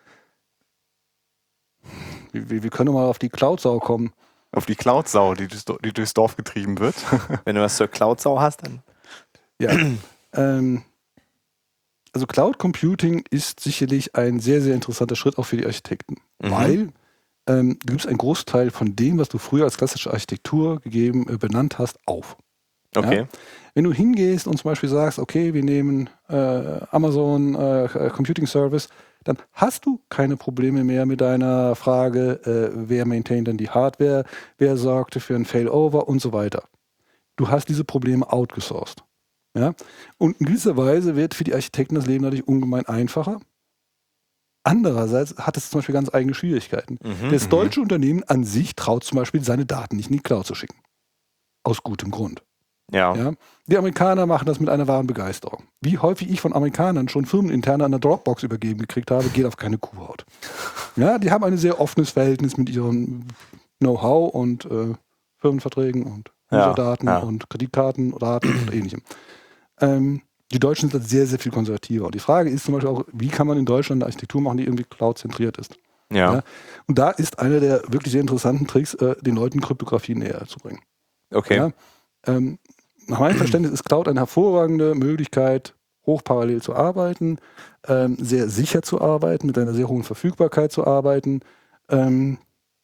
können mal auf die Cloud-Sau kommen. Auf die Cloud-Sau, die durchs Dorf getrieben wird. Wenn du was zur Cloud-Sau hast, dann... Ja. Also Cloud Computing ist sicherlich ein sehr, sehr interessanter Schritt auch für die Architekten. Weil du gibst einen Großteil von dem, was du früher als klassische Architektur benannt hast, auf. Okay. Ja? Wenn du hingehst und zum Beispiel sagst, okay, wir nehmen Amazon Computing Service, dann hast du keine Probleme mehr mit deiner Frage, wer maintaint denn die Hardware, wer sorgte für ein Failover und so weiter. Du hast diese Probleme outgesourced. Ja? Und in gewisser Weise wird für die Architekten das Leben natürlich ungemein einfacher. Andererseits hat es zum Beispiel ganz eigene Schwierigkeiten. Das deutsche Unternehmen an sich traut zum Beispiel, seine Daten nicht in die Cloud zu schicken. Aus gutem Grund. Ja? Die Amerikaner machen das mit einer wahren Begeisterung. Wie häufig ich von Amerikanern schon firmeninterne an der Dropbox übergeben gekriegt habe, geht auf keine Kuhhaut. Ja, die haben ein sehr offenes Verhältnis mit ihrem Know-how und Firmenverträgen und Userdaten und Kreditkartendaten und ähnlichem. Die Deutschen sind sehr, sehr viel konservativer. Und die Frage ist zum Beispiel auch, wie kann man in Deutschland eine Architektur machen, die irgendwie cloud-zentriert ist? Ja? Und da ist einer der wirklich sehr interessanten Tricks, den Leuten Kryptographie näher zu bringen. Okay. Ja? Nach meinem Verständnis ist Cloud eine hervorragende Möglichkeit, hochparallel zu arbeiten, sehr sicher zu arbeiten, mit einer sehr hohen Verfügbarkeit zu arbeiten,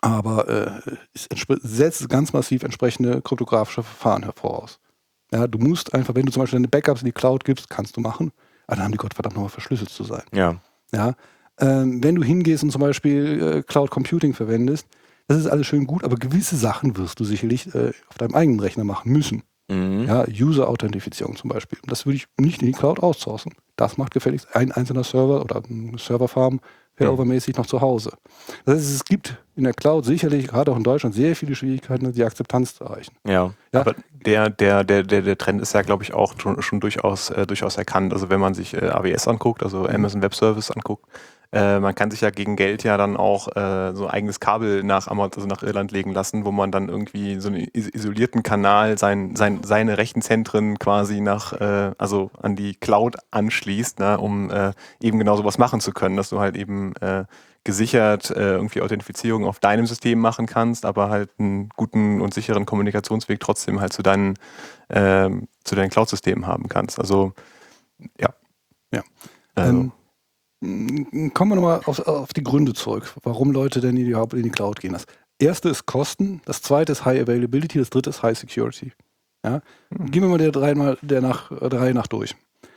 Aber es setzt ganz massiv entsprechende kryptografische Verfahren voraus. Ja, du musst einfach, wenn du zum Beispiel deine Backups in die Cloud gibst, kannst du machen, aber dann haben die Gottverdammt nochmal verschlüsselt zu sein. Ja. Ja, wenn du hingehst und zum Beispiel Cloud Computing verwendest, das ist alles schön gut, aber gewisse Sachen wirst du sicherlich auf deinem eigenen Rechner machen müssen. Mhm. Ja, User-Authentifizierung zum Beispiel. Das würde ich nicht in die Cloud outsourcen. Das macht gefälligst ein einzelner Server oder eine Serverfarm failovermäßig noch zu Hause. Das heißt, es gibt in der Cloud sicherlich, gerade auch in Deutschland, sehr viele Schwierigkeiten, die Akzeptanz zu erreichen. Ja. Ja. Aber der Trend ist ja, glaube ich, auch schon durchaus erkannt. Also wenn man sich AWS anguckt, also Amazon Web Service anguckt, man kann sich ja gegen Geld ja dann auch so ein eigenes Kabel nach Irland legen lassen, wo man dann irgendwie so einen isolierten Kanal seine Rechenzentren quasi also an die Cloud anschließt, ne, um eben genau sowas machen zu können, dass du halt eben gesichert irgendwie Authentifizierung auf deinem System machen kannst, aber halt einen guten und sicheren Kommunikationsweg trotzdem halt zu deinen Cloud-Systemen haben kannst. Also ja. Ja. Also, Kommen wir nochmal auf die Gründe zurück, warum Leute denn überhaupt in die Cloud gehen. Das erste ist Kosten, das zweite ist High Availability, das dritte ist High Security. Ja? Gehen wir mal der Reihe nach durch.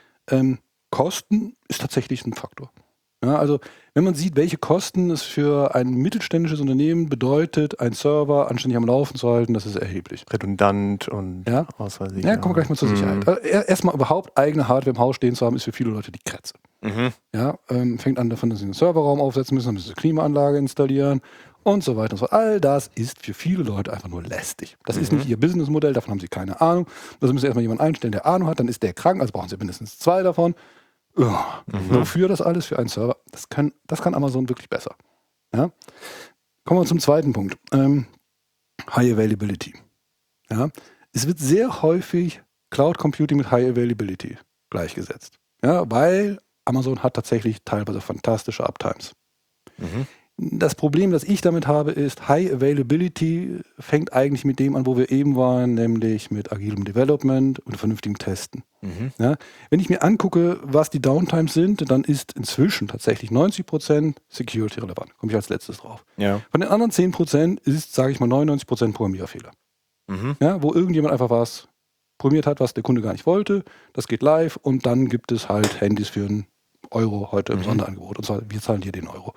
Kosten ist tatsächlich ein Faktor. Ja, also wenn man sieht, welche Kosten es für ein mittelständisches Unternehmen bedeutet, einen Server anständig am Laufen zu halten, das ist erheblich. redundant und Ja? ausweislich. Ja, kommen wir gleich mal zur Sicherheit. Also erstmal überhaupt eigene Hardware im Haus stehen zu haben, ist für viele Leute die Kretze. Mhm. Ja, fängt an davon, dass sie einen Serverraum aufsetzen müssen, dann müssen sie eine Klimaanlage installieren und so weiter und so fort. All das ist für viele Leute einfach nur lästig. Das ist nicht ihr Businessmodell, davon haben sie keine Ahnung. Also müssen sie erstmal jemanden einstellen, der Ahnung hat, dann ist der krank, also brauchen sie mindestens 2 davon. Wofür das alles? Für einen Server? Das kann Amazon wirklich besser. Ja? Kommen wir zum zweiten Punkt. High Availability. Ja? Es wird sehr häufig Cloud Computing mit High Availability gleichgesetzt. Ja? Weil Amazon hat tatsächlich teilweise fantastische Uptimes. Mhm. Das Problem, das ich damit habe, ist, High Availability fängt eigentlich mit dem an, wo wir eben waren, nämlich mit agilem Development und vernünftigem Testen. Mhm. Ja, wenn ich mir angucke, was die Downtimes sind, dann ist inzwischen tatsächlich 90% Security relevant. Komme ich als letztes drauf. Ja. Von den anderen 10% ist, sage ich mal, 99% Programmierfehler. Mhm. Ja, wo irgendjemand einfach was programmiert hat, was der Kunde gar nicht wollte. Das geht live und dann gibt es halt Handys für einen Euro heute im Sonderangebot. Und zwar, wir zahlen dir den Euro.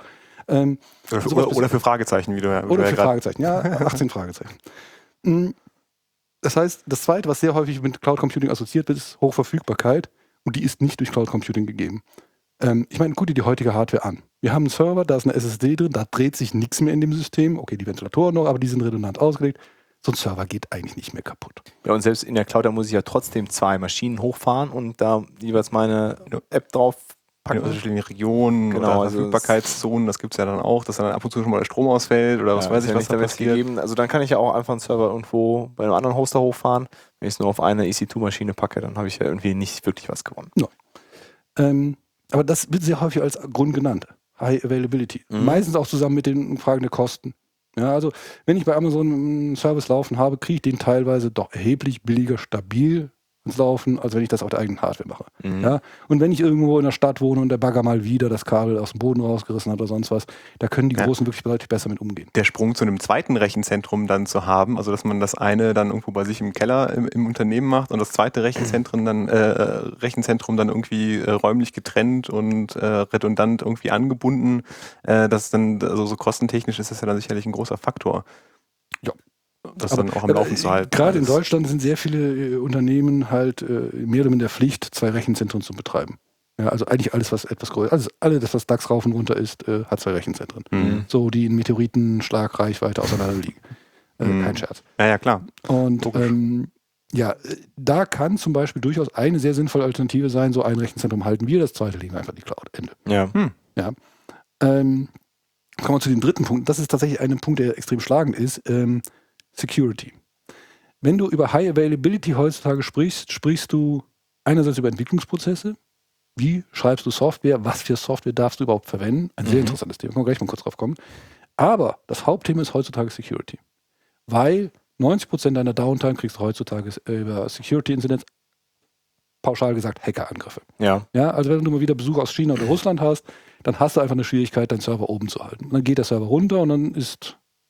Oder für Fragezeichen, wie du ja Oder für gerade. Fragezeichen, ja, 18 Fragezeichen. Das heißt, das Zweite, was sehr häufig mit Cloud Computing assoziiert wird, ist Hochverfügbarkeit und die ist nicht durch Cloud Computing gegeben. Ich meine, guck dir die heutige Hardware an. Wir haben einen Server, da ist eine SSD drin, da dreht sich nichts mehr in dem System. Okay, die Ventilatoren noch, aber die sind redundant ausgelegt. So ein Server geht eigentlich nicht mehr kaputt. Ja, und selbst in der Cloud, da muss ich ja trotzdem 2 Maschinen hochfahren und da jeweils meine App drauf In packen. unterschiedlichen Regionen Genau, oder also Verfügbarkeitszonen, das gibt es ja dann auch, dass dann ab und zu schon mal der Strom ausfällt oder was Ja, weiß ist ich, ja was nicht da damit passiert. gegeben. Also dann kann ich ja auch einfach einen Server irgendwo bei einem anderen Hoster hochfahren. Wenn ich es nur auf eine EC2-Maschine packe, dann habe ich ja irgendwie nicht wirklich was gewonnen. Aber das wird sehr häufig als Grund genannt. High Availability. Mhm. Meistens auch zusammen mit den Fragen der Kosten. Ja, also wenn ich bei Amazon einen Service laufen habe, kriege ich den teilweise doch erheblich billiger stabil ins Laufen, als wenn ich das auf der eigenen Hardware mache. Mhm. Ja? Und wenn ich irgendwo in der Stadt wohne und der Bagger mal wieder das Kabel aus dem Boden rausgerissen hat oder sonst was, da können die Ja. Großen wirklich deutlich besser mit umgehen. Der Sprung zu einem zweiten Rechenzentrum dann zu haben, also dass man das eine dann irgendwo bei sich im Keller im Unternehmen macht und das zweite Rechenzentrum dann irgendwie räumlich getrennt und redundant irgendwie angebunden, das dann, also so kostentechnisch ist das ja dann sicherlich ein großer Faktor. Ja. Das dann auch am Laufen zu halten. Gerade in Alles. Deutschland sind sehr viele Unternehmen halt mehr oder minder der Pflicht, 2 Rechenzentren zu betreiben. Ja, also eigentlich alles, was etwas größer ist, alles, was DAX rauf und runter ist, hat 2 Rechenzentren. Mhm. So, die in Meteoritenschlagreichweite auseinander liegen. Kein Scherz. Ja, klar. Und Logisch. da kann zum Beispiel durchaus eine sehr sinnvolle Alternative sein, so ein Rechenzentrum halten wir, das zweite legen wir einfach in die Cloud. Ende. Ja. Ja. Kommen wir zu dem dritten Punkt. Das ist tatsächlich ein Punkt, der extrem schlagend ist. Security. Wenn du über High Availability heutzutage sprichst du einerseits über Entwicklungsprozesse. Wie schreibst du Software? Was für Software darfst du überhaupt verwenden? Ein sehr interessantes Thema. Können wir gleich mal kurz drauf kommen. Aber das Hauptthema ist heutzutage Security. Weil 90% deiner Downtime kriegst du heutzutage über Security-Incidents, pauschal gesagt Hackerangriffe. Ja. Ja, also wenn du mal wieder Besuch aus China oder Russland hast, dann hast du einfach eine Schwierigkeit, deinen Server oben zu halten. Und dann geht der Server runter und dann ist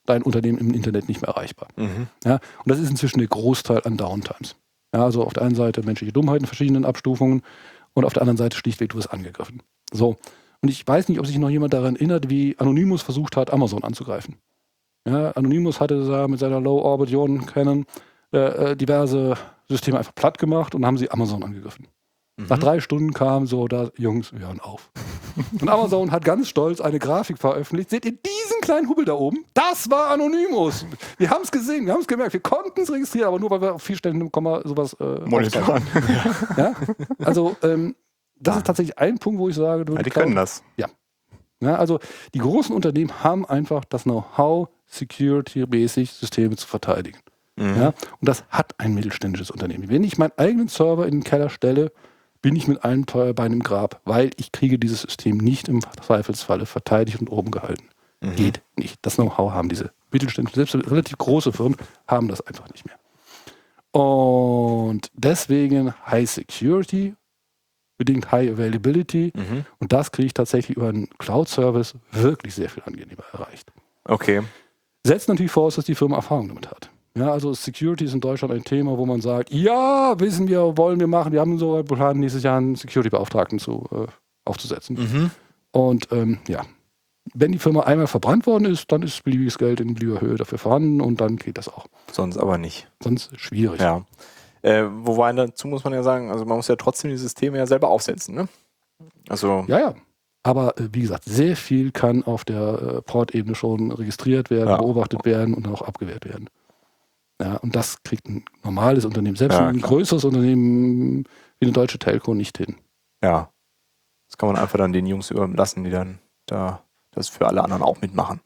dein Unternehmen im Internet nicht mehr erreichbar. Ja, und das ist inzwischen der Großteil an Downtimes. Ja, also auf der einen Seite menschliche Dummheit in verschiedenen Abstufungen und auf der anderen Seite schlichtweg, du wirst angegriffen. So. Und ich weiß nicht, ob sich noch jemand daran erinnert, wie Anonymous versucht hat, Amazon anzugreifen. Ja, Anonymous hatte da mit seiner Low-Orbit-Ionen-Cannon diverse Systeme einfach platt gemacht und haben sie Amazon angegriffen. Nach 3 Stunden kam so, da Jungs, wir hören auf. Und Amazon hat ganz stolz eine Grafik veröffentlicht. Seht ihr diesen kleinen Hubbel da oben? Das war Anonymous. Wir haben es gesehen, wir haben es gemerkt. Wir konnten es registrieren, aber nur, weil wir auf 4 Stellen im Komma sowas monitoren. Ja? Also, das ist tatsächlich ein Punkt, wo ich sage, die können das. Ja. Ja. Also, die großen Unternehmen haben einfach das Know-how, security-mäßig Systeme zu verteidigen. Ja? Und das hat ein mittelständisches Unternehmen. Wenn ich meinen eigenen Server in den Keller stelle, bin ich mit einem Teuerbein im Grab, weil ich kriege dieses System nicht im Zweifelsfalle verteidigt und oben gehalten. Geht nicht. Das Know-how haben diese mittelständischen, selbst relativ große Firmen haben das einfach nicht mehr. Und deswegen High Security, bedingt High Availability. Und das kriege ich tatsächlich über einen Cloud-Service wirklich sehr viel angenehmer erreicht. Okay. Setzt natürlich voraus, dass die Firma Erfahrung damit hat. Ja, also Security ist in Deutschland ein Thema, wo man sagt, ja, wissen wir, wollen wir machen. Wir haben sogar geplant, nächstes Jahr einen Security-Beauftragten aufzusetzen. Und ja, wenn die Firma einmal verbrannt worden ist, dann ist beliebiges Geld in beliebiger Höhe dafür vorhanden und dann geht das auch. Sonst aber nicht. Sonst schwierig. Ja. Wobei dazu muss man ja sagen, also man muss ja trotzdem die Systeme ja selber aufsetzen, ne? Also Ja. Aber wie gesagt, sehr viel kann auf der Port-Ebene schon registriert werden, beobachtet werden und dann auch abgewehrt werden. Ja, und das kriegt ein normales Unternehmen, selbst ein größeres Unternehmen wie eine deutsche Telco nicht hin. Ja. Das kann man einfach dann den Jungs überlassen, die dann da das für alle anderen auch mitmachen.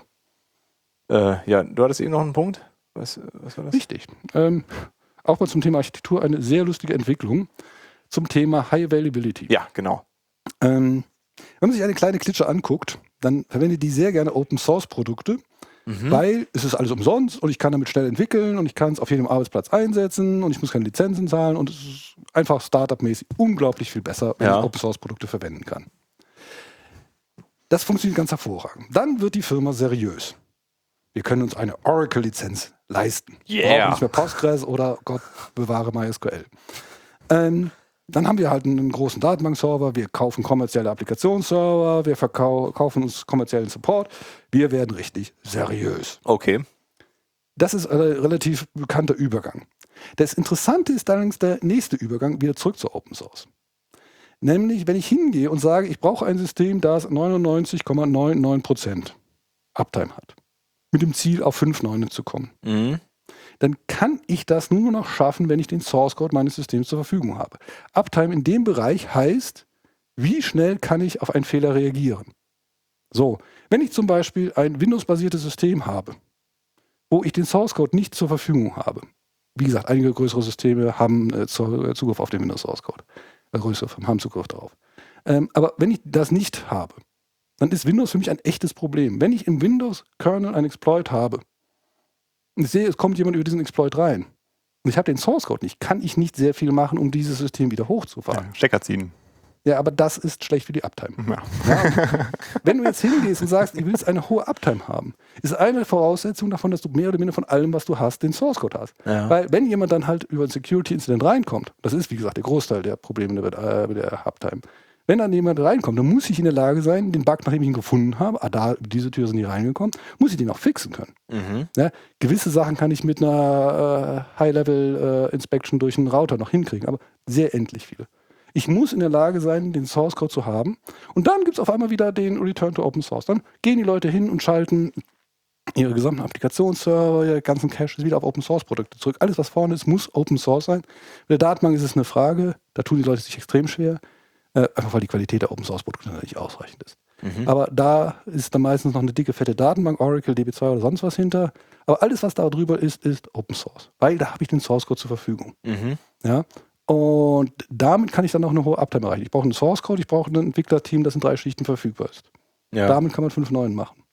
Ja. Ja, du hattest eben noch einen Punkt. Was war das? Richtig. Auch mal zum Thema Architektur eine sehr lustige Entwicklung zum Thema High Availability. Ja, genau. Wenn man sich eine kleine Klitsche anguckt, dann verwendet die sehr gerne Open-Source-Produkte, weil es ist alles umsonst und ich kann damit schnell entwickeln und ich kann es auf jedem Arbeitsplatz einsetzen und ich muss keine Lizenzen zahlen und es ist einfach Startup-mäßig unglaublich viel besser, wenn ich Open-Source-Produkte verwenden kann. Das funktioniert ganz hervorragend. Dann wird die Firma seriös. Wir können uns eine Oracle-Lizenz leisten. Wir brauchen nicht mehr Postgres oder Gott bewahre MySQL. Dann haben wir halt einen großen Datenbankserver, wir kaufen kommerzielle Applikationsserver, wir kaufen uns kommerziellen Support. Wir werden richtig seriös. Okay. Das ist ein relativ bekannter Übergang. Das Interessante ist allerdings der nächste Übergang wieder zurück zu Open Source. Nämlich, wenn ich hingehe und sage, ich brauche ein System, das 99,99% Uptime hat, mit dem Ziel, auf 5.9 zu kommen, dann kann ich das nur noch schaffen, wenn ich den Source Code meines Systems zur Verfügung habe. Uptime in dem Bereich heißt, wie schnell kann ich auf einen Fehler reagieren. So, wenn ich zum Beispiel ein Windows-basiertes System habe, wo ich den Source Code nicht zur Verfügung habe, wie gesagt, einige größere Systeme haben Zugriff auf den Windows Source Code, größere Firmen haben Zugriff darauf. Aber wenn ich das nicht habe, dann ist Windows für mich ein echtes Problem. Wenn ich im Windows-Kernel einen Exploit habe, und ich sehe, es kommt jemand über diesen Exploit rein. Und ich habe den Source Code nicht. Kann ich nicht sehr viel machen, um dieses System wieder hochzufahren. Ja, Stecker ziehen. Ja, aber das ist schlecht für die Uptime. Ja. Ja, wenn du jetzt hingehst und sagst, du willst eine hohe Uptime haben, ist eine Voraussetzung davon, dass du mehr oder minder von allem, was du hast, den Source Code hast. Ja. Weil wenn jemand dann halt über ein Security-Incident reinkommt, das ist wie gesagt der Großteil der Probleme mit der Uptime, wenn dann jemand reinkommt, dann muss ich in der Lage sein, den Bug, nachdem ich ihn gefunden habe, diese Tür sind nie reingekommen, muss ich den auch fixen können. Ja, gewisse Sachen kann ich mit einer High-Level-Inspection durch einen Router noch hinkriegen, aber sehr endlich viele. Ich muss in der Lage sein, den Source Code zu haben. Und dann gibt es auf einmal wieder den Return to Open Source. Dann gehen die Leute hin und schalten ihre gesamten Applikationsserver, ihre ganzen Caches wieder auf Open Source Produkte zurück. Alles, was vorne ist, muss Open Source sein. Bei der Datenbank ist es eine Frage, da tun die Leute sich extrem schwer. Einfach weil die Qualität der Open Source Produkte nicht ausreichend ist. Aber da ist dann meistens noch eine dicke, fette Datenbank, Oracle, DB2 oder sonst was hinter. Aber alles, was da drüber ist Open Source. Weil da habe ich den Source Code zur Verfügung. Ja? Und damit kann ich dann auch eine hohe Uptime erreichen. Ich brauche einen Source Code, ich brauche ein Entwicklerteam, das in 3 Schichten verfügbar ist. Ja. Damit kann man 5.9 machen.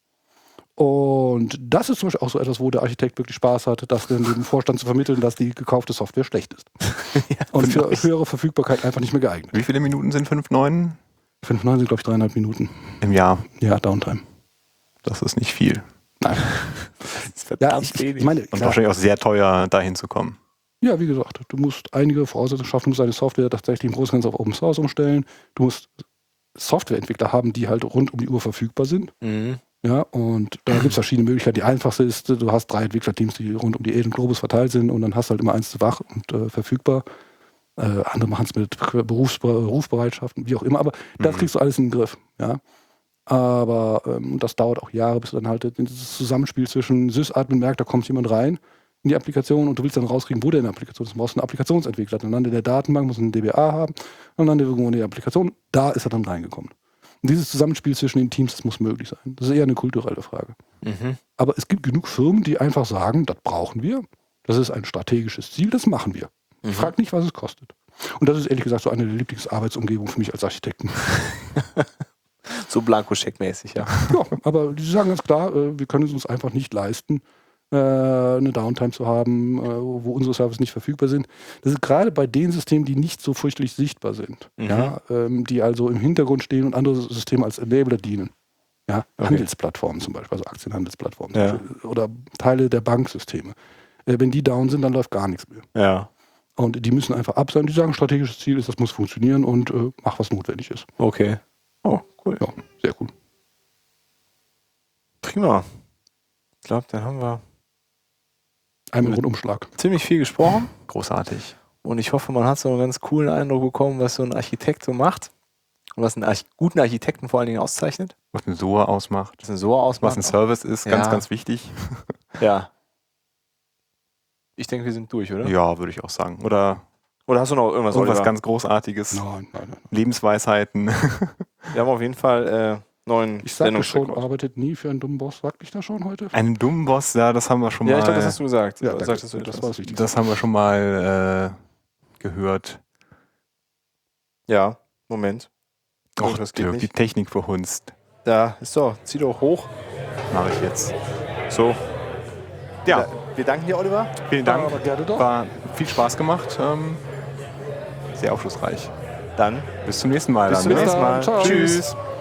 Und das ist zum Beispiel auch so etwas, wo der Architekt wirklich Spaß hat, das dem Vorstand zu vermitteln, dass die gekaufte Software schlecht ist. Ja, und für höhere Verfügbarkeit einfach nicht mehr geeignet. Wie viele Minuten sind 5.9? 5.9 sind, glaube ich, 3,5 Minuten. Im Jahr? Ja, Downtime. Das ist nicht viel. Nein. verdammt ich wenig. meine, Und klar, wahrscheinlich auch sehr teuer, dahin zu kommen. ja, wie gesagt, du musst einige Voraussetzungen schaffen, du musst deine Software tatsächlich im Großen und Ganzen auf Open Source umstellen. Du musst Softwareentwickler haben, die halt rund um die Uhr verfügbar sind. Mhm. Ja, und da gibt es verschiedene Möglichkeiten. Die einfachste ist, du hast 3 Entwicklerteams, die rund um die Erde und Globus verteilt sind und dann hast du halt immer eins wach und verfügbar. Andere machen es mit Rufbereitschaften, wie auch immer, aber das kriegst du alles in den Griff. Ja. Aber das dauert auch Jahre, bis du dann halt dieses Zusammenspiel zwischen Sys-Admin merkt, da kommt jemand rein in die Applikation und du willst dann rauskriegen, wo der in der Applikation ist. Du brauchst einen Applikationsentwickler. Dann landet in der Datenbank, muss einen DBA haben, dann landet irgendwo in der Applikation, da ist er dann reingekommen. Und dieses Zusammenspiel zwischen den Teams, das muss möglich sein. Das ist eher eine kulturelle Frage. Mhm. Aber es gibt genug Firmen, die einfach sagen, das brauchen wir. Das ist ein strategisches Ziel, das machen wir. Ich frage nicht, was es kostet. Und das ist ehrlich gesagt so eine der Lieblingsarbeitsumgebungen für mich als Architekten. So Blankoscheck-mäßig, ja. Ja, aber die sagen ganz klar, wir können es uns einfach nicht leisten, eine Downtime zu haben, wo unsere Services nicht verfügbar sind. Das ist gerade bei den Systemen, die nicht so fürchterlich sichtbar sind, ja, die also im Hintergrund stehen und andere Systeme als Enabler dienen. Ja, Handelsplattformen zum Beispiel, also Aktienhandelsplattformen oder Teile der Banksysteme. Wenn die down sind, dann läuft gar nichts mehr. Ja. Und die müssen einfach ab sein. Die sagen, strategisches Ziel ist, das muss funktionieren und mach, was notwendig ist. Okay. Oh, cool. Ja, sehr cool. Prima. Ich glaube, dann haben wir Einmal Rundumschlag. ziemlich viel gesprochen. Großartig. Und ich hoffe, man hat so einen ganz coolen Eindruck bekommen, was so ein Architekt so macht. Und was einen guten Architekten vor allen Dingen auszeichnet. Was ein SOA ausmacht. Was ein SOA ausmacht. Was ein Service ist, ganz, Ja. ganz wichtig. Ja. Ich denke, wir sind durch, oder? Ja, würde ich auch sagen. Oder Oder hast du noch irgendwas, Oliver? ganz Großartiges. Nein. Lebensweisheiten. Wir haben auf jeden Fall neuen Ich sagte schon, Sendungsrekord. arbeitet nie für einen dummen Boss. Sagte ich das schon heute? Einen dummen Boss, ja, das haben wir schon Ja, mal. ich glaube, das hast du gesagt. Ja, danke. Sagtest du Das etwas? war das Wichtigste. Das haben wir schon mal gehört. Ja, Moment. Och, das geht Dirk, die nicht. Technik verhunzt. Da ist doch. Zieh doch hoch. Mache ich jetzt. So. Ja, Wir danken dir, Oliver. vielen Dank. Aber gerne doch. War viel Spaß gemacht. Sehr aufschlussreich. Dann Bis zum nächsten Mal. bis dann, zum ne? nächsten Mal. Ciao. Tschüss.